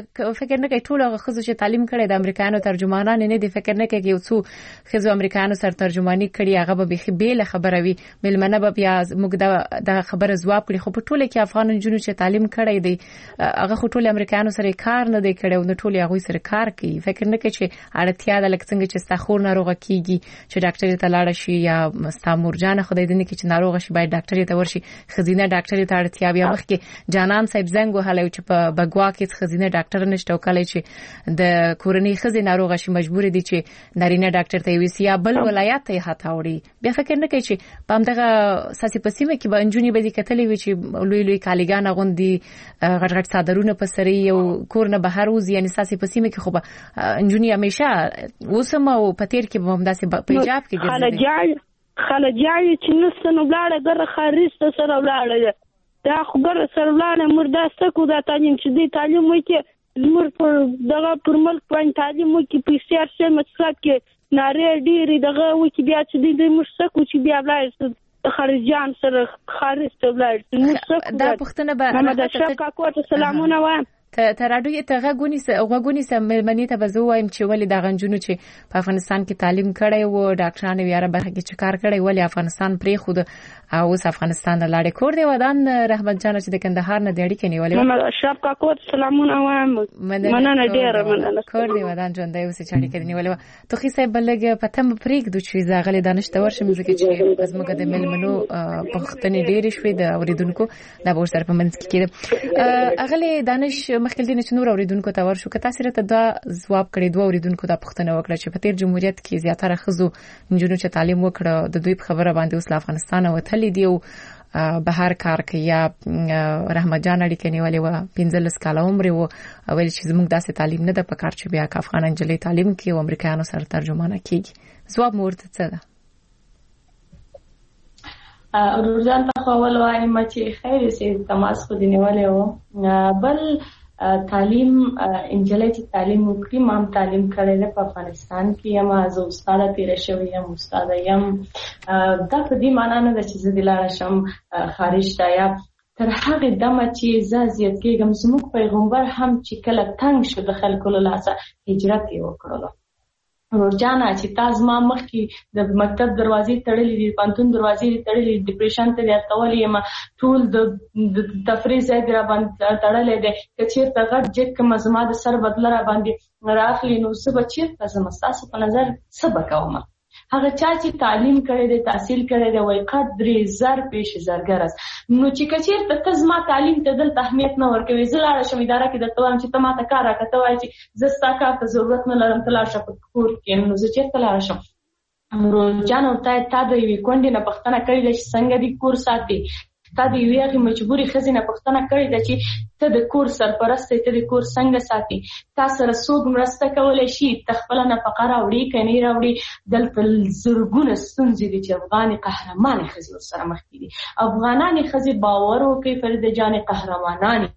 فکر نه کوي ټول خزو چې تعلیم کړي د امریکایانو ترجمانان نه دي فکر نه کوي یو څو خزو امریکایانو سره ترجمانی کړي هغه به بخي بیل خبره وي ملمنه به بیا موږ د خبره جواب کړي خو په ټول کې افغان جنونو چې تعلیم کړي دي هغه خو ټول امریکایانو سره کار نه دی کړي او ټول هغه سره کار کوي فکر نه کوي چې اړتیا د لکه څنګه چې ستخور ناروغه کیږي چې ډاکټر ته لاړ شي یا مستامورجان خدای دې نه کې چې ناروغ شي باید ډاکټر ته ورشي خزینه ډاکټر ته اړتیا بیا مخکې جانان صاحب زنګ وهلو چې په بګوا کې خزینه ډاکټر نشته او کله چې د کورنۍ خزینه ناروغ شي مجبور دي چې نارینه ډاکټر ته ویسي یا بل ولایت ته هټاوړي بیا فکر نه کوي چې په همدغه ساسي پسیمه کې باندې به دي کتلې وي چې لوی لوی کالیګان غوندي غټ غټ صادرونه په سری یو کور نه بهر وځي یعنی ساسي پسیمه کې خو انجونی همیشه وسمه او پتیر کې به همداسې پنجاب کې ګرځي خلجای چې نسنو بلاړه ګره خارج ته سره بلاړه دا خو ګره سره بلاړه مردا سکو دا تعلیم چې دی تعلیم وکي زمر پر دغه پر ملک باندې تعلیم وکي په سیار شه مقصد کې ناره ډیری دغه وکي بیا چې دی مرسکو چې بیا بلاړه خارجان سره خارج ته بلاړه مرسکو دا پښتنه به محمد اشرف کاکو ته سلامونه وایم ته راډیو ته غوګونی سم ملمنی ته بزو وایم چې ولې د غنجونو چې په افغانستان کې تعلیم کړي وو ډاکټرانو یاره برخه کې چې کار کړي ولې افغانستان پرې خود او اوس افغانستان د لاړې کور دی ودان رحمت جان چې د کندهار نه د اړیکې نیولې محمد اشرف کاکو سلامونه وایم مننه ډیره مننه کور دی ودان ژوند دی اوس چې اړیکې نیولې ته خو سه بلګ پته مپریک د چې زاغله دانشته ورشم ځکه چې از موږ د ملمنو پښتنې ډېرې شوې د اوریدونکو د بور سره په منځ کې کېده اغله دانش مخکې دینه چې نور اوریدونکو ته ورشو که تاسو ته دا جواب کړی دوه اوریدونکو د پښتنه وکړه چې په تیر جمهوریت کې زیاتره خزو انجونو چې تعلیم وکړه د دوی په خبره باندې اوس افغانستان وتلی دی او بهر کار کوي یا رحمت جان اړیکې نیولې و 15 کال عمر و اول چې زموږ داسې تعلیم نه ده په کار چې بیا افغان انجلې تعلیم کوي او امریکایانو سره ترجمانه کیږي جواب مورته څه ده روزان په خپل وایم چې خیر سي تماس خو دی نیولې و بل تعلیم انجلې چې تعلیم وکړي ما تعلیم کړې ده په افغانستان کې یم از استاد تیر شوی یم استاد یم دا په دې معنی نه چې زه دلاره شم خارج ته یا تر هغه دمه چې زیات کېږم زموږ پیغمبر هم چې کله تنگ شو د خلکو له لاسه هجرت یې وکړلو ورجانا چې تاسو ما مخکې د مکتب دروازې تړلې دي پانتون دروازې تړلې دي ډیپریشن ته ورتولې ما ټول د تفریح ځای را باندې تړلې دي چې ته غټ جټ کوم زما د سر بدل را باندې راخلی نو څه بچی تاسو مستاسو په نظر څه وکوم هغه چې تعلیم کړی دی تحصیل کړی دی وای قدر زر پیش زرګرس نو چې کچیر ته زما تعلیم ته دل اهمیت نه ورکوي زلاړه شم اداره کې د توام چې ته ما ته کار راکته وای چې زستا کار ته ضرورت نه لرم تل راشه په کور کې نو زه چې تل راشم روزانه تا د وی کونډې نه پښتنه کړی د څنګه دی کور ساتي تا دی ویغه مجبوري خزینه پښتنه کړی د چې ته د کور سرپرست ته د کور څنګه ساتي تاسو سره څوک مرسته کولای شي تخپل نه فقره وړي کني راوړي دلته زرګونه ستونزې دي چې افغاني قهرمان خزي سره مخ دي افغانان خزي باور وکي فرید جان قهرمانان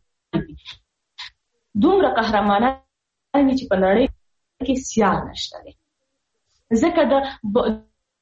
دومره قهرمانان چې په نړۍ کې سیال نشته دي ځکه د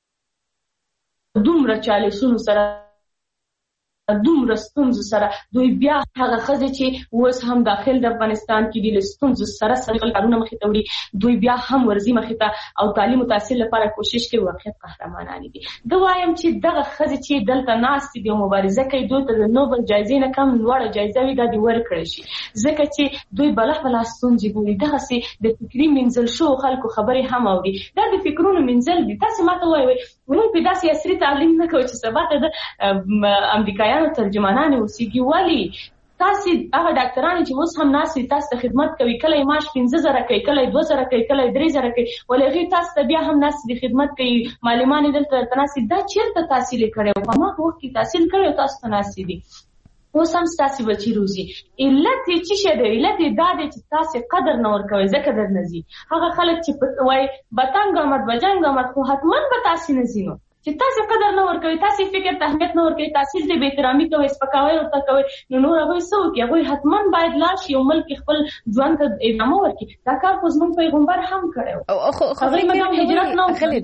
دومره چالیسونو سره دومره ستونزو سره دوی بیا هغه خزه چې اوس هم داخل د افغانستان کې د ستونزو سره کارونه مخې ته وړي دوی بیا هم ورزي مخې ته او تعلیم او تحصیل لپاره کوشش کوي واقعیت قهرمانان دي دا وایم چې دغه خزه چې دلته ناست دي او مبارزه کوي دوی ته د نوبل جایزې نه کم لوړه جایزه وي دا دی ورکړي شي ځکه چې دوی بلا ستونزې ګوري دغه سي د فکری منزل شو خلکو خبري هم اوري دا د فکرونو منزل دي تاسو ماته وایي ورو په داسې عصري تعلیم نه کوي چې سبا ته د امریکایانو ترجمانان اوسېږي ولی تاسو هغه ډاکټران چې اوس هم ناس تاسو ته خدمت کوي کله معاش 15000 کوي کله 2000 کوي کله 3000 کوي ولې تاسو ته بیا هم ناس د خدمت کوي معلمان دلته تناسب دا چیرته تحصیل کړو په ما وخت کې تحصیل کړو تاسو تناسب دي اوس هم تاسو بچی روزي علت چې شه دی علت دا دی چې تاسو قدر نه ورکوي ځکه در نزي هغه خلک چې وای بتنګ آمد بجنګ آمد خو حتما به تاسو نزينو چې تاسو قدر نه ورکوي تاسو فکر ته اهمیت نه ورکوي تاسو دې به احترامي کوي سپکاوي او تکوي نو هغه څه کوي هغه حتما باید لاشي او ملک خپل ځوان ته ادامه ورکړي دا کار خو زموږ پیغمبر هم کړو او خو هجرت نه خلې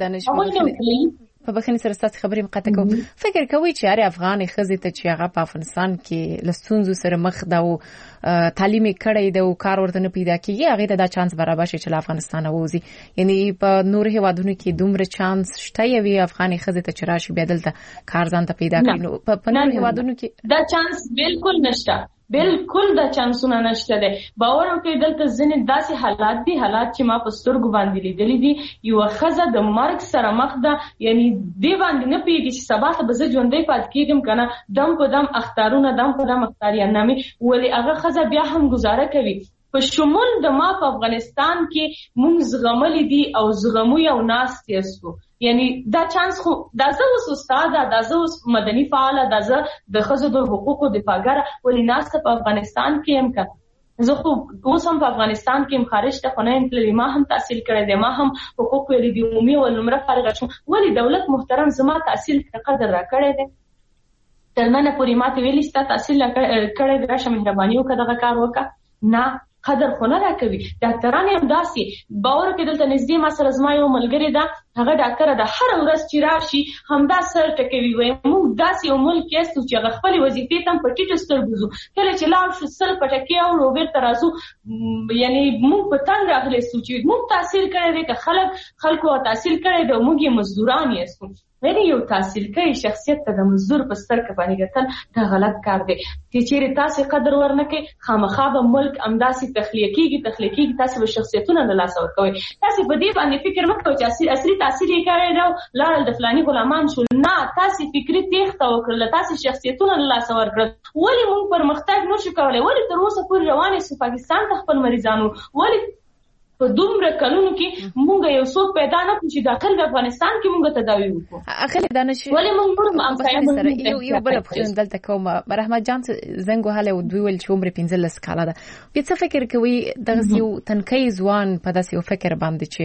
دانش په بخښنې سره ستاسو خبرې مقاطع کوم فکر کوي چې هر افغان ښځې ته چې هغه په افغانستان کې له ستونزو سره مخ ده او تعلیم کړی ده او کار ورته نه پیدا کیږي هغه ته دا چانس برابر شي چې له افغانستان ووځي یعنی په نور هیوادونو کې دومره چانس شته یوي افغان ښځې ته چې راشي بیا دلته کار ځان ته پیدا کړي نو په نور هیوادونو کې دا چانس بالکل نشته بالکل دا چانسونه نشته ده باور وکړئ دلته ځینې داسې حالات دي حالات چې ما په سترګو باندې لیدلې دي یو ښځه د مرګ سره مخ ده یعنی دی باندې نه پیږي چې سبا ته به زه ژوندۍ پاتې کېږم کنه دم په دم اختارونه دم په دم اختاریانامې ولې هغه ښځه بیا هم گزاره کوي په شمول د ما په افغانستان کې مونږ زغملې دي او زغمو یو ناس تیسو یعنی دا چانس خو دا زه اوس استاد دا زه اوس مدني فعال دا زه د ښځو د حقوقو دفاعګر ولې ناس په افغانستان کې هم کا زه خو اوس هم په افغانستان کې خارج ته خو نه تللی ما هم تحصیل کړی دی ما هم حقوق ویلي دي عمومي او نمره فارغه شوم ولې دولت محترم زما تحصیل قدر را کړی دی تر نن پورې ماته ویلي ستا تحصیل کړی دی راشه مهرباني وکړه دغه کار وکړه نه قدر خو نه راکوي ډاکټران هم داسې باور کې دلته نږدې ما سره زما یو ملګری ده هغه ډاکټر ده هر ورځ چې راشي همدا سر ټکوي وای موږ داسې یو ملک یاستو چې هغه خپل وظیفې ته په ټیټو سترګو ځو کله چې لاړ شو سل پټکي او بیرته راځو یعنی موږ په تنګ راغلي سو چې موږ تحصیل کړی دی که خلکو تحصیل کړی دی موږ یې مزدوران یاستو یعنی یو تحصیل کوي شخصیت ته د مزدور په سترګه باندې کتل دا غلط کار دی چې چیرې تاسو قدر ورنکې خامخا به ملک امداسي تخلیقي تاسو به شخصیتونه له لاسه ورکوي تاسو په دې باندې فکر مکوئ چې اصلي تحصیل یې کړی دی لاړل د فلاني غلامان شو نه تاسو فکري تېښته وکړله تاسو شخصیتونه له لاسه ورکړل ولې موږ پرمختګ نشو کولی ولې تر اوسه پورې روانې سو پاکستان ته خپل مریضانو ولې په دومره کلونو کې مونږ یو څوک پیدا نه کړو چې داخل د افغانستان کې مونږ تداوی وکړو اخلي دانش ولې مونږ سره یو بل پښتون دلته کوم رحمت جان زنګ وهله او دوی ول چې عمر 15 کاله ده په څه فکر کوي دغه یو تنکي ځوان په داسې یو فکر باندې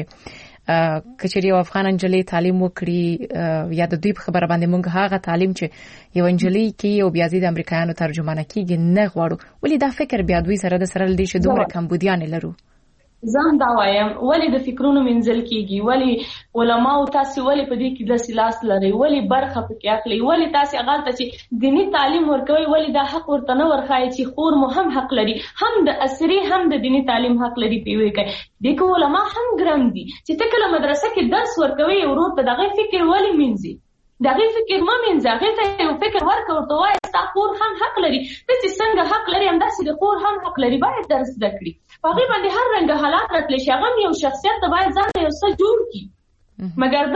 چې کچري افغان انجلي تعلیم وکړي یا د دوی په خبره باندې مونږ هغه تعلیم چې یو انجلي کې او بیا د امریکایانو ترجمانه کیږي نه غواړو ولې دا فکر بیا دوی سره د سره لدی چې دومره کمبودیان لرو زه دا وایم ولې د فکرونو منځل کیږي ولې علما او تاسو ولې په دې کې د سلاس لري ولې برخه پکې اخلي ولې تاسو غلطه چې دینی تعلیم ورکوي ولې دا حق ورته نه ورخای چې خور مو هم حق لري هم د عصري هم د دینی تعلیم حق لري پیوي کوي دغه علما هم ګرام دي چې ته کله مدرسه کې درس ورکوي ورو ته دغه فکر ولې منځي دغه فکر ما منځه هغه ته یو فکر ورکوي ورته وایي تاسو خور هم حق لري چې څنګه حق لري هم داسې د خور هم حق لري باید درس وکړي هغه باندې هر رنګ حالات راتلی شي هغه یو شخصیت ته باید ځان یو څه جوړ کړي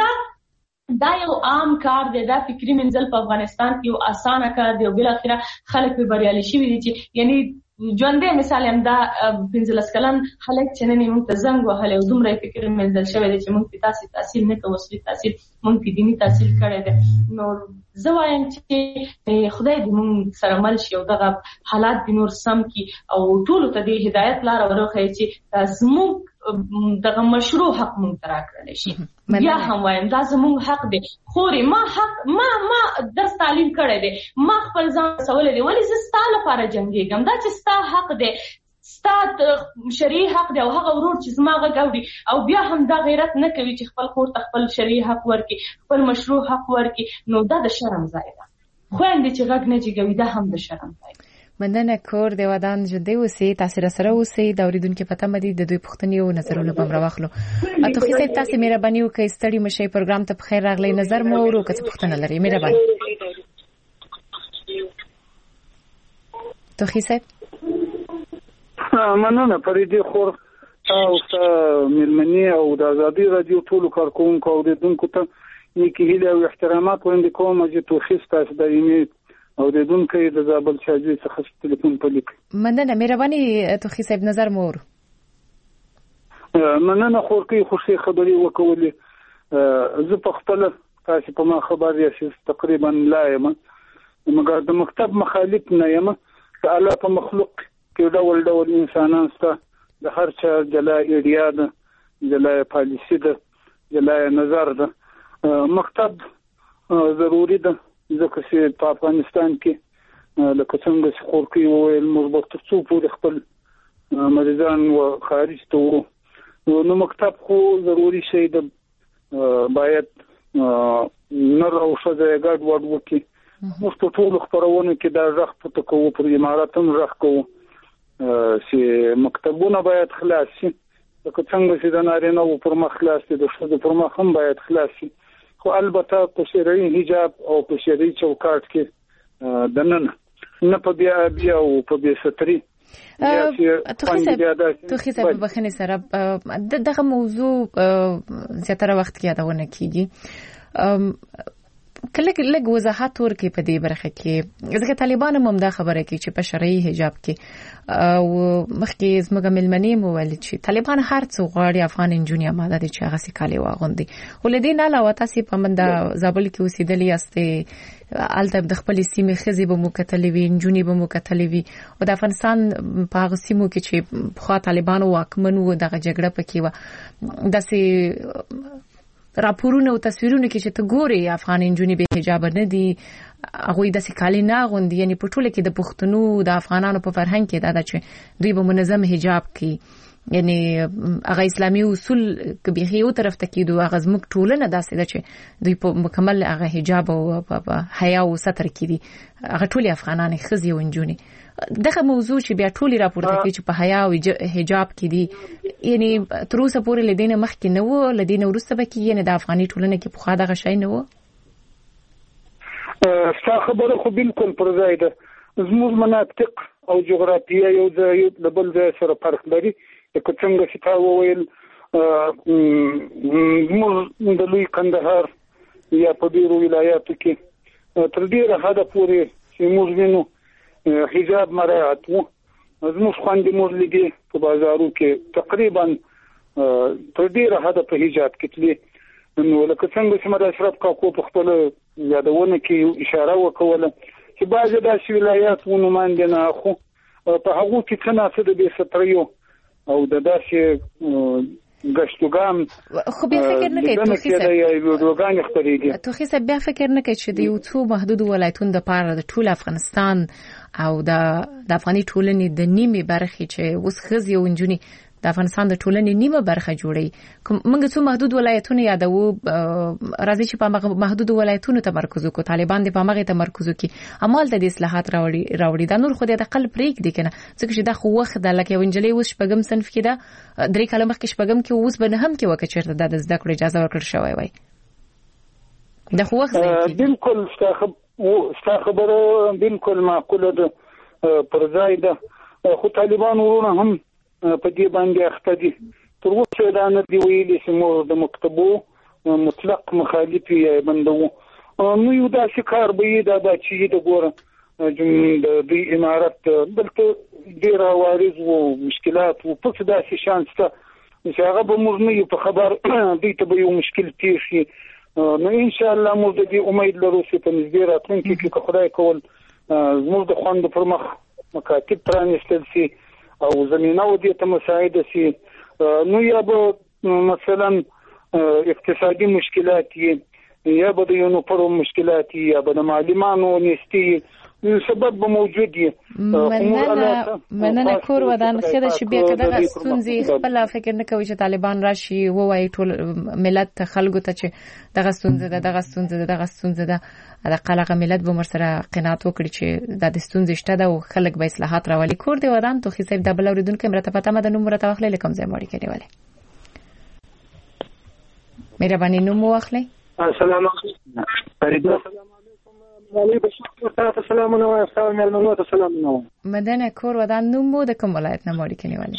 مګر دا یو عام کار دی دا فکری منځل په افغانستان کې یو اسانه کار دی او بل اخره خلک به بریالي شي دي چې یعنی ژوندې مثال هم دا 15 کلن خلک چې نه موږ ته زنګ وهل او دومره فکر منځل شوی دی چې موږ په تاسو تحصیل نه کوو اصلي تحصیل موږ په دینی تحصیل کړی دی نو زه وایم چې خدای دې موږ سره مل شي او دغه حالات د نور سم کی او ټول ته د هدایت لار ورخه چې زموږ دغه مشروع حق مونږ ترا کړل شي بیا هم وایم دا زموږ حق دی خوري ما حق ما درس تعلیم کړی دی ما خپل ځان سوال دی ولې زه ستاله لپاره جنگيږم دا چې ستا حق دی ستا شرعي حق دی او هغه ورور چې زما غوړي او بیا هم دا غیرت نه کوي چې خپل خور ته خپل شرعي حق ورکي خپل مشروع حق ورکي نو دا د شرم ځای ده خو اندې چې غږ نه جګوي دا هم د شرم ځای ده مننه کور دی ودان جدي وسی تاثیر سره وسی د اوریدونکو پته مدي د دوی پښتني او نظرونه بم راوخلو اته خو سي تاسو مهرباني وکړئ ستړي مشي پروګرام ته بخیر راغلی نظر مو ورو که پښتنه لري مهرباني ته خیسه مننه پرې خور او ملمني او د ازادي رادیو ټول کارکونکو او د دونکو ته نیکی هیله او احترامات وړاندې کوم چې توخیص تاسو د او د دونکو د زابل شاجوی څخه ټلیفون په لیک. مننه مهرباني توخی صاحب نظر مور. مننه خورکی خوشي خبري وکولې. زه په خپل تاسو په ما خبر یې تقریبا لا یم مګر د مکتب مخالف نه یم. تعالی په مخلوق کې ډول انسانان سته، د هر چا جلا ایډیا ده، جلا پالیسی ده، جلا نظر ده. مکتب ضروری ده ځکه چې په افغانستان کې لکه څنګه چې خورکی وویل موږ به تر څو پورې خپل مریضان و خارج ته ورو. نو مکتب خو ضروری شی ده، باید نر او ښځه ګډ وډ وکړي. موږ په ټولو خپرونو کې دا غږ پورته کوو، پر امارات هم غږ کوو چې مکتبونه باید خلاص شي، لکه څنګه چې د نارینه‌و پر مخ خلاص دي د ښځو پر مخ هم باید خلاص شي، خو البته په شرعي حجاب او په شرعي چوکاټ کې دننه نه په بیا او په بیا ستري. توخی صاحب بخنه سره دغه موضوع زیاتره وخت کې یادونه کیږي. کله لږ وضاحت ورکړي په دې برخه کې، ځکه طالبان هم دا خبره کوي چې په شرعي حجاب کې او مخکې زموږ ملمنې مو ویل چې طالبان هر څو غواړي افغان انجونی آماده دي چې هغه سي کالي واغوندي. ولدي نه علاوه تاسو په منډه زابل کې اوسېدلې یاستئ، الته د خپل سیمې خزي به مکتلې وي، انجونی به مکتلې وي، او د افغانستان په هغه سیمو کې چې خو طالبان واکمن وو دغه جګړه پکې و، داسې راپورونه او تصویرونه کې چې ته ګوري افغان انجونی به حجاب نه دي، هغه د سکالي نه غوندي، یعنی په ټوله کې د پښتنو د افغانانو په فرهنګ کې دا چې دوی به منظم حجاب کوي، یعنی هغه اسلامي اصول کبيخي یو طرف ته کېدو، هغه زموږ ټولنه داسې ده چې دوی په مکمل هغه حجاب او حیا او ستر کې دي، هغه ټولي افغانان خزي او انجونی. دغه موضوع چې بیا ټولي راپورته کوي چې په حیا او حجاب کې دي، یعنی تر اوسه پورې لدینه مخکې نه و، لدینه ورسته به کې یعنی د افغاني ټولنه کې په خوا دغه شی نه و. ستا خبره خو بالکل پر ځای ده. زموږ مناطق او جغرافیه یو ځای د بل ځای سره فرق لري، لکه څنګه چې تا وویل زموږ د لوی کندهار یا په ډیرو ولایاتو کې تر ډیره حده پورې چې موږ وینو حجاب مراعات وو. زموږ خویندې موږ لیدې په بازارو کې تقریبا تر ډیره حده په حجاب کې تلې. نو لکه څنګه چې مر اشرف کاکو په خپل یادونه کې اشاره وکوله چې بعضې داسې ولایات ونوماندې نه خو په هغو کې څه ناڅه د بې ستریو او د داسې ګشتوګان خو بیا فکر نه کوي توخی صاحب بیا فکر نه کوي چې د یو څو محدود ولایتونو د پاره د ټول افغانستان او د افغاني ټولنې د نیمه برخه چې اوس خزي او انجونی د افغانستان د ټولنې نیمه برخه جوړي، موږ څو محدود ولایتونه یادو، راځي چې په محدود ولایتونو تمرکز وکړو، طالبان د په مغه تمرکز وکړي، عمل د اصلاحات راوړي دا نور خو د خپل پریک دي کنه، ځکه چې دا خو وخت د لکه ونجلې اوس شپږم صنف کې دا درې کاله مخکې شپږم کې اوس به نه هم کې وکړي چیرته د زده کړې اجازه ورکړل شوی وای. دا خو وخت بالکل ستا خبره بالکل معقوله ده، پر ځای ده، خو طالبان ورونه هم په دې باندې اخته دي. تر اوسه دا نه دی ویلي چې موږ د مکتبو مطلق مخالف یې بندو. نو یو داسې کار به یې دا چې د ګوره د دوی امارت بلکې ډېر عوارض و مشکلات و پس داسې شان شته چې هغه به موږ نه یو په خبر دوی ته به یو مشکل تېر شي. نو انشاءالله موږ د دې امید لرو چې په نږدې راتلونکي کې که خدای کول زموږ د خویندو پر مخ مکاتب پرانیستل شي او زمینه و دې ته مساعده شي. نو یا به مثلا اقتصادي مشکلات یا به د یونیفورم مشکلات یا به د معلمانو نشتی سبب به موجود دی. مننه کور ودان خیر چې بیا کداغه ستونزې خپل فکر نه کوي چې طالبان راشي وایي ټول ملت خلکو ته چې دغه ستونزه ده د قلقه ملت به مرسره قناعت وکړي چې د ستونزې شته ده او خلک به اصلاحات راولي. کور دی ودان تو خې صاحب د بل اوریدونکو مرتبه تمه د نوم مرتبه خلل کوم ځای مړی کړي والے مهرباني نوم واخلئ. السلام علیکم فرید علی بشیر السلام علیکم مدنه کور ودان نوم مو د کوم ولایت نه مړی کړي والے؟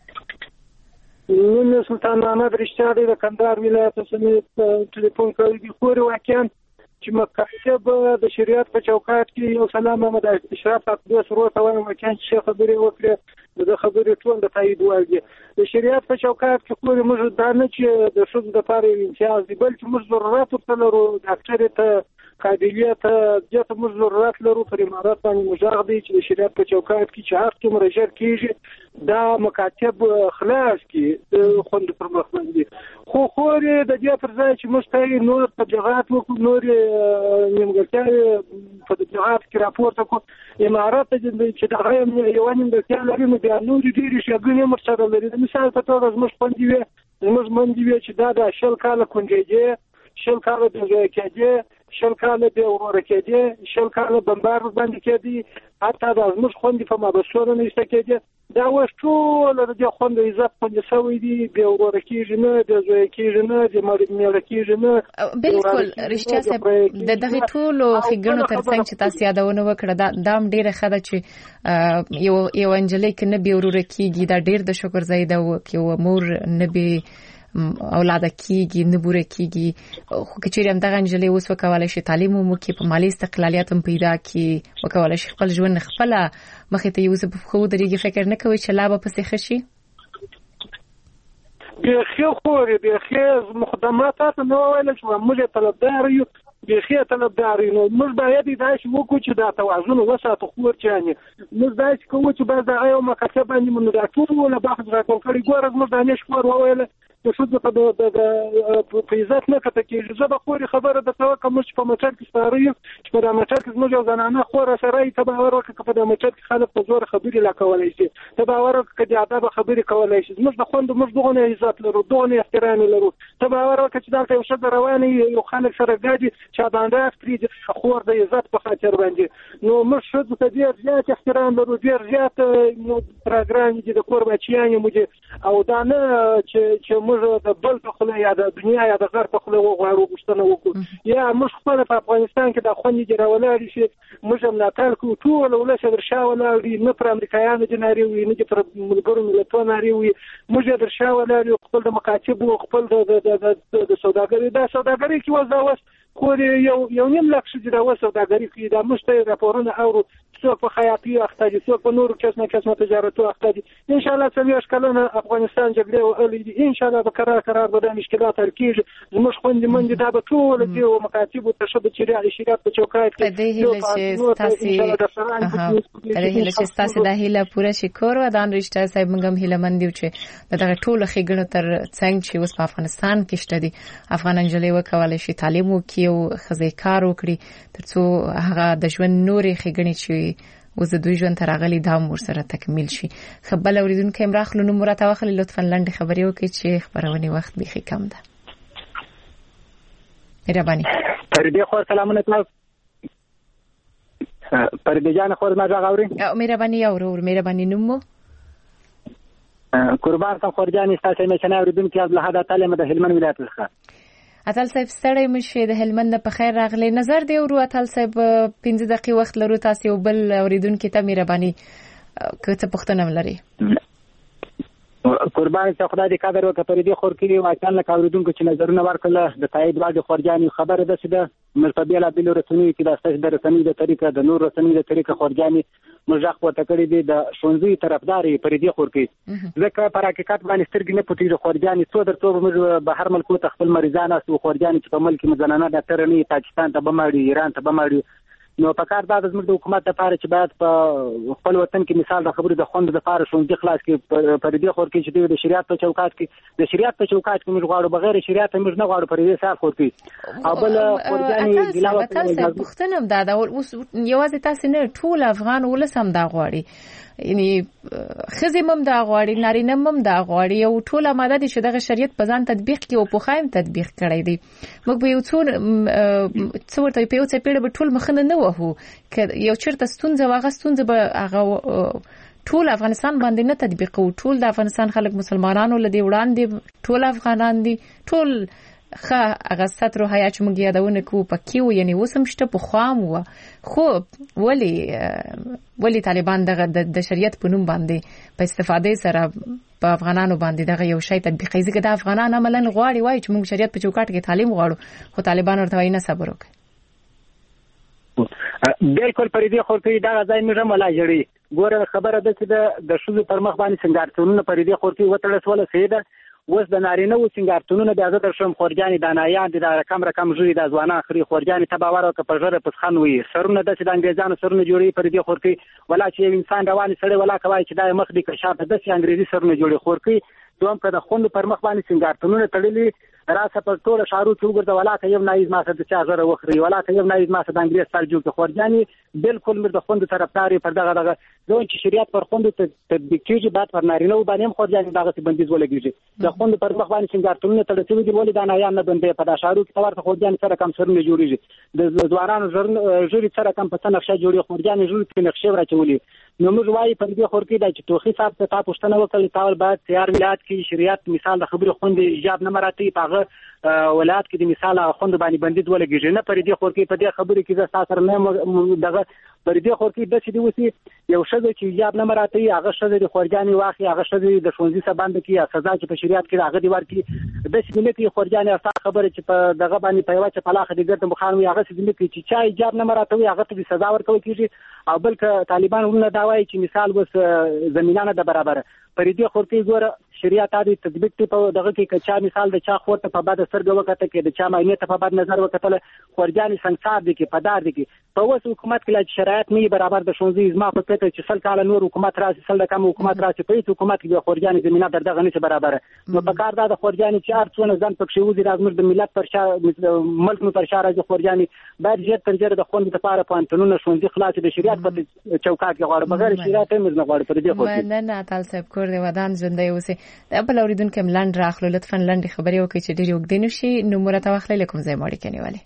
نو سلطان محمد رشتیا د کندهار ولایت څخه ټلیفون کوي. خو واقعا چې مکاتب د شریعت په چوکاټ کې یو سلام محمد اشرف اقدس ورته وایم مکان چې خبرې وکړي د خبرې ټول د تایید وړ دي د شریعت په چوکاټ کې خو موږ دا نه چې د ښځو لپاره امتیاز دی بلکې موږ ضرورت ورته لرو ډاکټر ته قابلیت دې موږ ضرورت لرو پر امارات باندې مجرد دی چې د شریعت په چوکاټ کې چې هر څومره ژر کېږي دا مکاتب خلاص کی د خوند پر مخ باندې خو خورې د دې پر ځای چې موږ ته نور تبلیغات وکړو نور نیمګړتیا په تبلیغات کې راپورته کوو امارات چې دا یو نیمګړتیا لري نو بیا نور ډېری شګونې مرسته لري مثال په توګه زموږ خوندې چې دا د 10 کاله کونجېږي 10 کاله د ځای کېږي 10 کاله د ورور کېږي 10 کاله بمبار باندې کېږي حتی د زموږ خوندې په مابسوره نشته کېږي دا وښ ټول د دې خوند عزت باندې سوي دي به ورور کېږي نه د ځای کېږي نه د مړ کېږي نه بالکل رښتیا صاحب د دغه ټولو خګنو ترڅنګ چې تاسو یادونه وکړه دا ډیره خده چې یو انجلۍ کې نه به ورور کېږي دا ډیر د شکر زیاده و کې و مور نه به اولاد کېږي نه بوره کېږي خو کچېرې هم دغه انجلۍ اوس وکولای شي تعلیم مو کې په مالی استقلالیت هم پیدا کړي وکولای شي خپل ژوند خپل مخې ته یوسف خو درېږي فکر نه کوي چې لا به پسې خشي بخي خوري بخي مخدمات نو ویل چې موږ طلبدار یو بخي طلبدار نو موږ باید دا چې وکړو چې دا توازن وساتو خور چانه موږ دا چې کوو چې بعد دا یو مکاتب باندې موږ دا ټول بحث راکړو کړي ګور موږ دا نشو ویل د شوت په عزت نه کته کې زه به خوري خبره د توقع مش په مچر کې ستاري چې په مچر کې موږ زنانه خور سره ته به ورکه په مچر کې خلک په زور خبري لا کولای شي ته به ورکه د ادب خبري کولای شي موږ د خوند موږ دغه عزت لرو دغه احترام لرو ته به ورکه چې دا یو شګ رواني یو خلک سره ګاډي چې باندې افرید خور د عزت په خاطر باندې نو موږ شو د دې زیات احترام لرو ډیر زیات پروګرام دي د کور بچیان مو او دا نه چې د بل په خله یا د دنیا یا د غرب په خله وغواړو غوښتنه وکړو یا موږ خپل په افغانستان کې د خوندې جوړولای شي موږ هم ناتل کو ټول ولس درشا ولري نه پر امریکایانو جناري وي نه پر ملګرو ملتونو ناري وي موږ درشا ولري خپل د مکاتب او خپل د سوداګرۍ کې وځاوس خو یو نیم لک شو د سوداګرۍ کې د مشته راپورونه اورو څوک په خیاطي اخته دي څوک په نورو قسمه تجارت اخته دي ان شاء الله څلويش کلونه افغانستان جګړه او دي ان شاء الله به قرار به د مشکلات حل کیږي زموږ خوندې منځ دا به ټول دي او مکاتب ته شبه چې شریعت په چوکاټ کې د هیله چې تاسو د هیله پوره شکر و دان رښتیا صاحب موږ هم هیله مند یو چې دغه ټول خګنو تر څنګه چې اوس په افغانستان کې شته دي افغان انجلۍ وکولای شي تعلیم وکړي او خزې کار وکړي ترڅو هغه د ژوند نورې خګنې چې وز دوی ژوند ترغلي دا مور سره تکمیل شي خبل اوریدونکو امراخ لونو مرته واخلي لطفا لاندې خبري وکړي چې خبرونه وخت بيخي کم ده مهرباني پر دې خو سلامونه تاسو پر دې جان خو ما غاوري مهرباني اورور مهرباني نومو قربان ته خورجان تاسو نه شنه اوریدونکو عبد الحد تعالی د هلمند ولایت څخه اتل صاحب ستړی مشه د هلمند په خیر راغلی نظر دی ورو اتل صاحب 15 دقیقې وخت لرو تاسو بل اوریدونکو ته مهرباني کته پښتنه لري قربان ته خدای دې قدر وکړي پر دې خور کې واچان له اوریدونکو چې نظرونه ورکړل د تایید واده خورجاني خبره ده چې د مرتبه بل رسنۍ کې د استاد رسنۍ د طریقه د نور رسنۍ د طریقه خورجاني مجاخ ورته کړی دی د شونځي طرفداري پر دې خور کې ځکه پر حقیقت باندې سترګې نه پټي خورجاني څو درته موږ بهر ملکو ته خپل مریضان او خورجاني چې په ملک مزنانه ډاکټر نه پاکستان ته بماړي ایران ته بماړي نو په کار دا د حکومت لپاره چې باید په خپل وطن کې مثال د خبرې د خوند د لپاره شونځي خلاص کې پر دې خور کې چې د شریعت په چوکاټ کې د شریعت په چوکاټ کې موږ غواړو بغیر شریعت موږ نه غواړو پر دې صاحب خور کې او بل خورجاني ګلاوه پښتنم دا اوس یوازې تاسو نه ټول افغان ولسم دا غواړي یعنی خزمم دا غواړي نارینه مم دا غواړي او ټول آماده دي چې دغه شریعت په ځان تطبیق کې او په خایم تطبیق کړی دی موږ به یو څو ورته په یو څه پیړه به ټول مخنه نه وهو ک یو چیرته ستونزه واغه ستونزه به هغه ټول افغانستان باندې نه تطبیق او ټول د افغانستان خلک مسلمانانو لدی وړاندې ټول افغانان دي ټول هغه سترو حیا چې موږ یادونه کوو پکې و یعنی وسم شته په خام و خو ولی طالبان دغه د شریعت په نوم باندې په استفاده سره په افغانانو باندې دغه یو شی تطبیقي ځکه د افغانان عملاً غواړي وای چې موږ شریعت په چوکاټ کې تعلیم غواړو خو طالبان ورته وایي نه صبر وکړي بالکل پر دې خورکې دا ځای مې ملا جوړي ګوره خبره ده چې د شوزو پر مخ باندې سنگارتونونه پر دې خورکې وتړل سول سیده وس د نارینه و سنگارتونونه د ازادر شوم خورجاني دانایان د رقم ژوي د ځوانان خري خورجاني تباور او کپژره پسخن وي سرونه د انګريزانو سرونه جوړي پر دې خورکې ولا چې انسان رواني سړی ولا کوي چې د مخ د کشاف د انګريزي سرونه جوړي خورکې دوم که د خوند پر مخ باندې سنگارتونونه تړلي راسه پر ټول شارو چې وګرځه ولا که یو نایز ماسه د چا زره وخري ولا که یو نایز ماسه د انګريز سره جوړ خورجاني بالکل مر د خوند طرفداري پر دغه دوی چې شریعت پر خوند تطبیق کیږي بعد پر نارینه و باندې خورجاني دغه بندیز ولګیږي د خوند پر مخ باندې سنگارتونونه تړل شوی دي ولې دا نه یان نه بندې په دا شارو کې تور خورجاني سره کم سرونه جوړیږي د ځوانانو جوړی سره کم په نقشه جوړي خورجاني جوړ کې نقشه راچولي نو موږ وایي پر دې خورکې د چې توخي صاحب ته تاسو پوښتنه وکړئ تاول بعد تیار ولایت کې شریعت مثال د خبرو خوند ایجاب نه مراتي پاغه ولایت کې د مثال خوند باندې بندید ولګیږي نه پر دې خورکې په دې خبرو کې د تاسو نه دغه پر دې خورکې د چې دی وسی یو شذ چې ایجاب نه مراتي هغه شذ د خورجاني واخی هغه شذ د شونځي سباند کې سزا چې په شریعت کې هغه دی ورکی د سپینې خورجاني اصل خبره چې په دغه باندې په واچ په لاخه د ګرد مخانوي هغه سپینې چې چا ایجاب نه مراتي هغه ته سزا ورکول کیږي او بلکې طالبان ونه دا وایي چې مثال وس زمينانه د برابر پر دې خورکې ګوره شریعت عادي تطبیق په دغه کې کچا مثال د چا خورته په باد سرګه وکړه کې د چا ماینه ته په باد نظر وکړه خورجاني څنګه دي کې پدار دي کې په اوس حکومت کې شرایط نه برابر د شونځي ازما په پته چې سل کال نور حکومت راسي سل کم حکومت راسي په حکومت کې خورجاني زمينه دغه نه برابر نو په کار دا د خورجاني چې ارڅونه ځان پکې وزیر اعظم د ملت پر ملک نو پر شارع خورجاني باید جت ترجره د خوند لپاره پانتونونه شونځي خلاص د شریعت په چوکاټ کې غواړي بغیر شریعت هم نه غواړي پر دې خو نه نه تعال صاحب کور دی ودان ژوندۍ اوسه د بل اوریدونکو ملاند راخلو لطفا لاندې خبرې وکړئ چې ډېر وګدین شي نو مرته واخلې لکم ځای ماړي کنيواله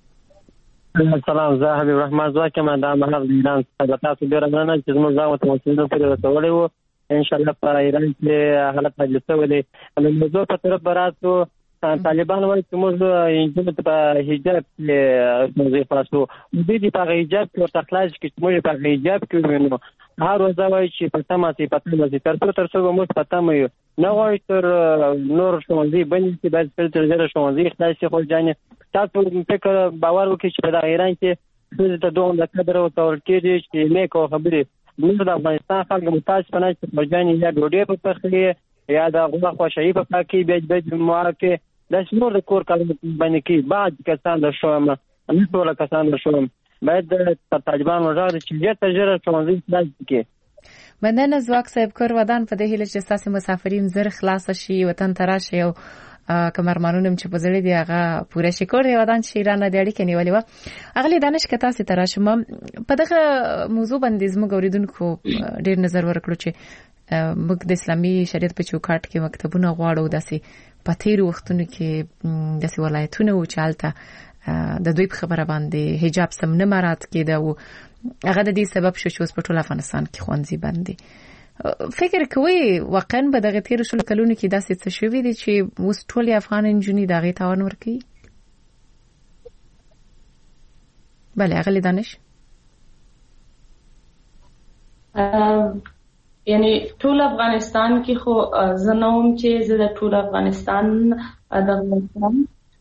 السلام زه حبیب الرحمن زواکه ما د محل ایران څخه تاسو ډیر مننه چې موږ زموږ متوسطین په رسولې وو ان شاء الله په ایران کې حالت مجلسه ولې نو موضوع په طرف براتو طالبان وایي چې موږ انجن په حجاب کې موضوع پاسو دې په حجاب کې ورته خلاص کې موږ په حجاب کې ونو هر ورځ وایي چې پټه تر څو موږ پټه مې نه وایي تر نور شونځي باندې چې باید فلټر زره شونځي خلاص خو ځانې تاسو فکر باور وکړئ چې په ایران کې څه دوه د قدر او تور کې چې لیکو خبرې موږ د افغانستان خلک متاج پنځه چې مرجاني یا ډوډۍ په پخلي یا د غوښه خوشحالي په پاکي به موارکه د شنور د کور کار باندې کې بعد کسان د شوم نه ټول کسان د شوم باید د طالبان وزارت چې تجربه شونځي خلاص کې مننه زواک صاحب کور ودان په دې هیله چې تاسو مسافرین زر خلاص شي وطن تراشي او کمرمانونم چې په زړه دی هغه پوره شي کور دی ودان شي رانه د اړیکې نیولې و اغلی دانش کتا سي تراشم په دغه موضوع باندې زموږ اوریدونکو ډیر نظر ورکړو چې موږ د اسلامي شریعت په چوکاټ کې مکتبونه غواړو داسې په تیر وختونو کې داسې ولایتونه و چې حالته د دوی په خبره باندې حجاب سم نه مراد کېده او هغه د دې سبب شو چې په ټول افغانستان کې خوندزي باندې فکر کوي واقعا به دغه تیر شل کلونو کې داسې څه شوی دي چې اوس ټول افغان انجونی دغه تاوان ورکړي بله هغه دانش یعنی ټول افغانستان کې خو زنوم چې زه د ټول افغانستان د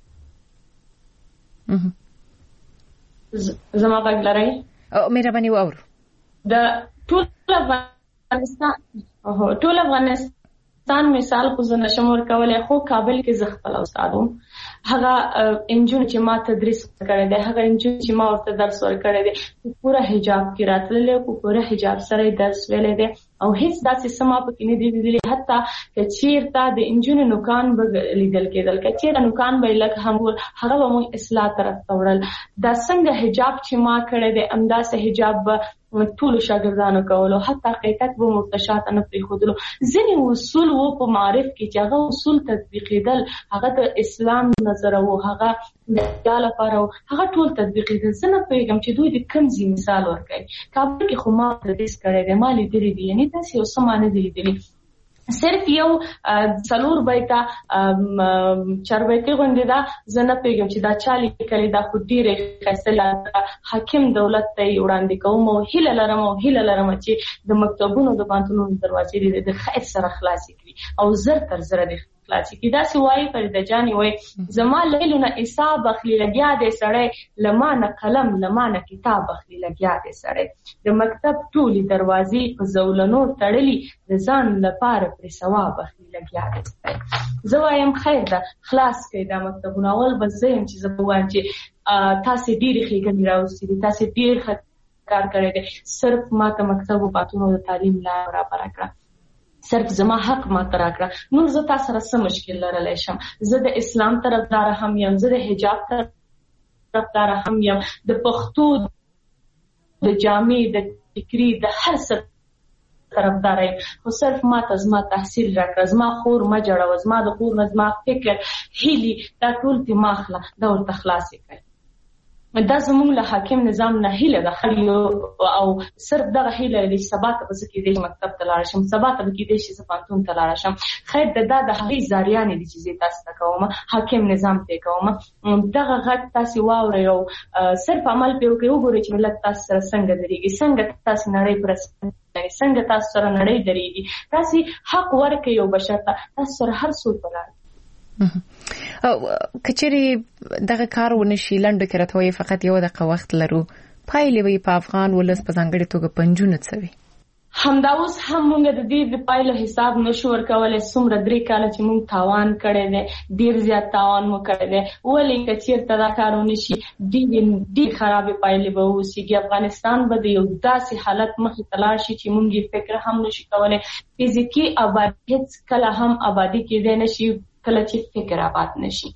زما غږ لري او مهرباني وور د ټول افغانستان مثال خو زه نشم ورکولی خو کابل کې زه خپل استاد وم هغه انجون چې ما تدریس کړی دی هغه انجون چې ما ورته درس ورکړی دی پوره حجاب کې راتللی او پوره حجاب سره درس ویلی دی او هیڅ داسې سما پکې نه دی لیدلی حتی که چیرته د انجون نوکان به لیدل کېدل که چیرته نوکان به لږ هم هغه به مونږ اصلاح طرف ته وړل دا څنګه حجاب چې ما کړی دی همداسې حجاب به ټولو شاګردانو کولو حتی حقیقت به مرتشات نه پرېښودلو ځینې اصول و په معارف کې چې هغه اصول تطبیقېدل هغه د اسلام نظر و هغه د دا لپاره هغه ټول تطبیقېدل زه نه پوهېږم چې دوی د کوم ځای مثال ورکوي کابل کې خو ما تدریس کړی دی ما لیدلی دي یعنې داسې یو څه ما نه دي لیدلي صرف یو څلور بیته چاربیتې غوندې ده زه نه پوهېږم چې دا چا لیکلې دا خو ډېرې ښایسته حاکم دولت ته یې وړاندې کوم او هیله لرم چې د مکتبونو د پوهنتونونو دروازې د خیر سره خلاصې کړي او زر تر زره د خلاصي کی دا سوای فرید جانی وای زما لیلونه حساب اخلي لګیا دې سړی لمانه قلم لمانه کتاب اخلي لګیا دې سړی د مکتب ټولي دروازې په زولنو تړلي د ځان لپاره پر ثواب اخلي لګیا دې سړی زوایم خیر ده خلاص کړئ دا مکتبونه اول بس زم چې زبوان چې تاسو ډیر ښېګڼې راوستي تاسو ډیر کار کړی دی صرف ما ته مکتب او پاتونو د تعلیم لار برابر کړه صرف زما حق ما ترا کړه نور زه تاسو سره څه مشکل لرلی شم زه د اسلام طرفدار هم یم زه د حجاب طرفدار هم یم د پښتو د جامع د فکری د هر څه طرفدار یم خو صرف ما ته زما تحصیل راکړه زما خور ما جوړوه زما د خور نه زما فکر هیلې دا ټول دې ما اخله دا ورته خلاصې کړئ دا زموږ له حاکم نظام نه هیله ده خلک او صرف دغه هیله لري سبا ته به زه کېدای شم مکتب ته لاړ شم سبا ته به کېدای شي زه پوهنتون ته لاړ شم خیر دا د هغې زاریانې دي چې زه تاسو ته کوم حاکم نظام ته کوم دغه غږ تاسې واورئ او صرف عمل پرې وکړئ وګورئ چې ملت تاسو سره څنګه درېږي څنګه تاسو نړۍ پر څنګه تاسو سره نړۍ درېږي تاسې حق ورکړئ یو بشر ته تاسو سره هر څوک ولاړ کچېرې دغه کار ونشي لنډو کې راته وایي فقط یو دقیقه وخت لرو پایلې به په افغان ولس په ځانګړې توګه پنجونه څه وي همدا اوس هم موږ د دې د پایلو حساب نشو ورکولی څومره 3 کاله چې موږ تاوان کړی دی ډېر زیات تاوان مو کړی دی ولې که چېرته دا کار ونشي ډېر خرابې پایلې به واوسېږي افغانستان به د یو داسې حالت مخې ته لاړ شي چې موږ یې فکر هم نشو کولی فزیکي آبادي هېڅ کله هم آبادي کېدی نشي کله چې فکر آباد نشي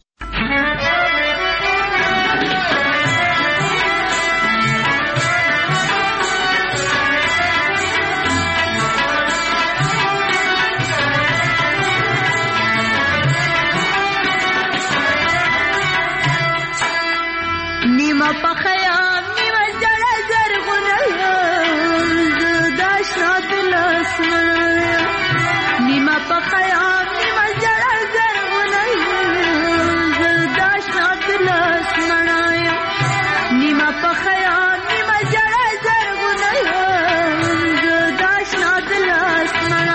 نیمه پخیا نیمه جړه زرغونه زدا شاد لاسمنه نیمه پخیا نیمه جړه زرغونه زدا شاد لاسمنه نیمه پخیا نیمه جړه زرغونه زدا شاد لاسمنه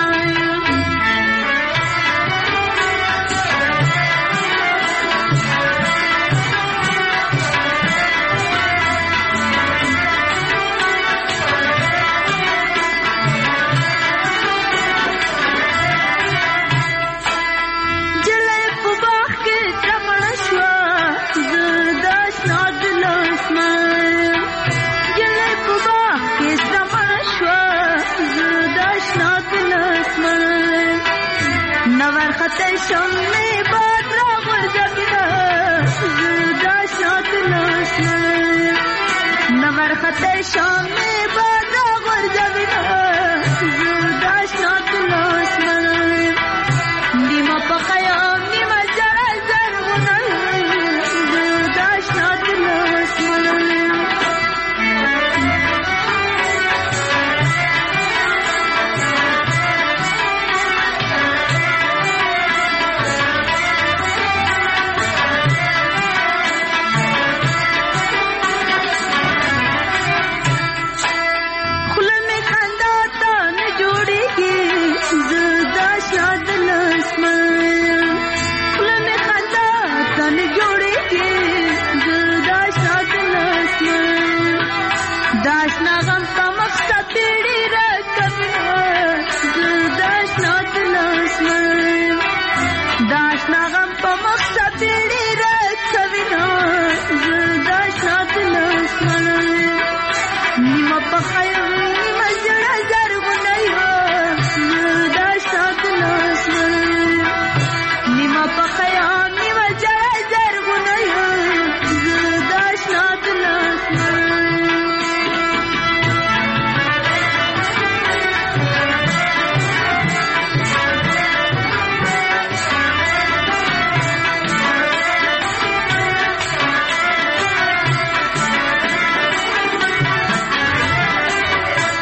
شمع باد را غرزبنا زدا شاد لاسمن نور خطر شمع باد را غرزبنا زدا شاد لاسمن نیمه پخیا نیمه جړه زرغونه زدا شاد لاسمن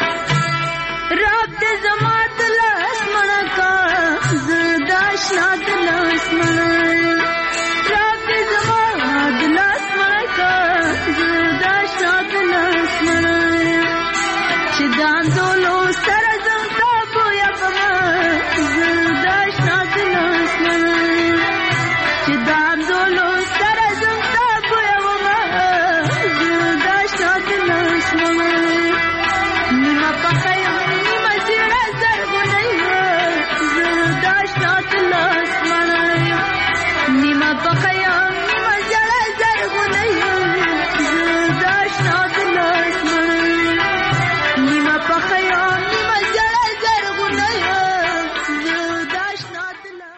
Not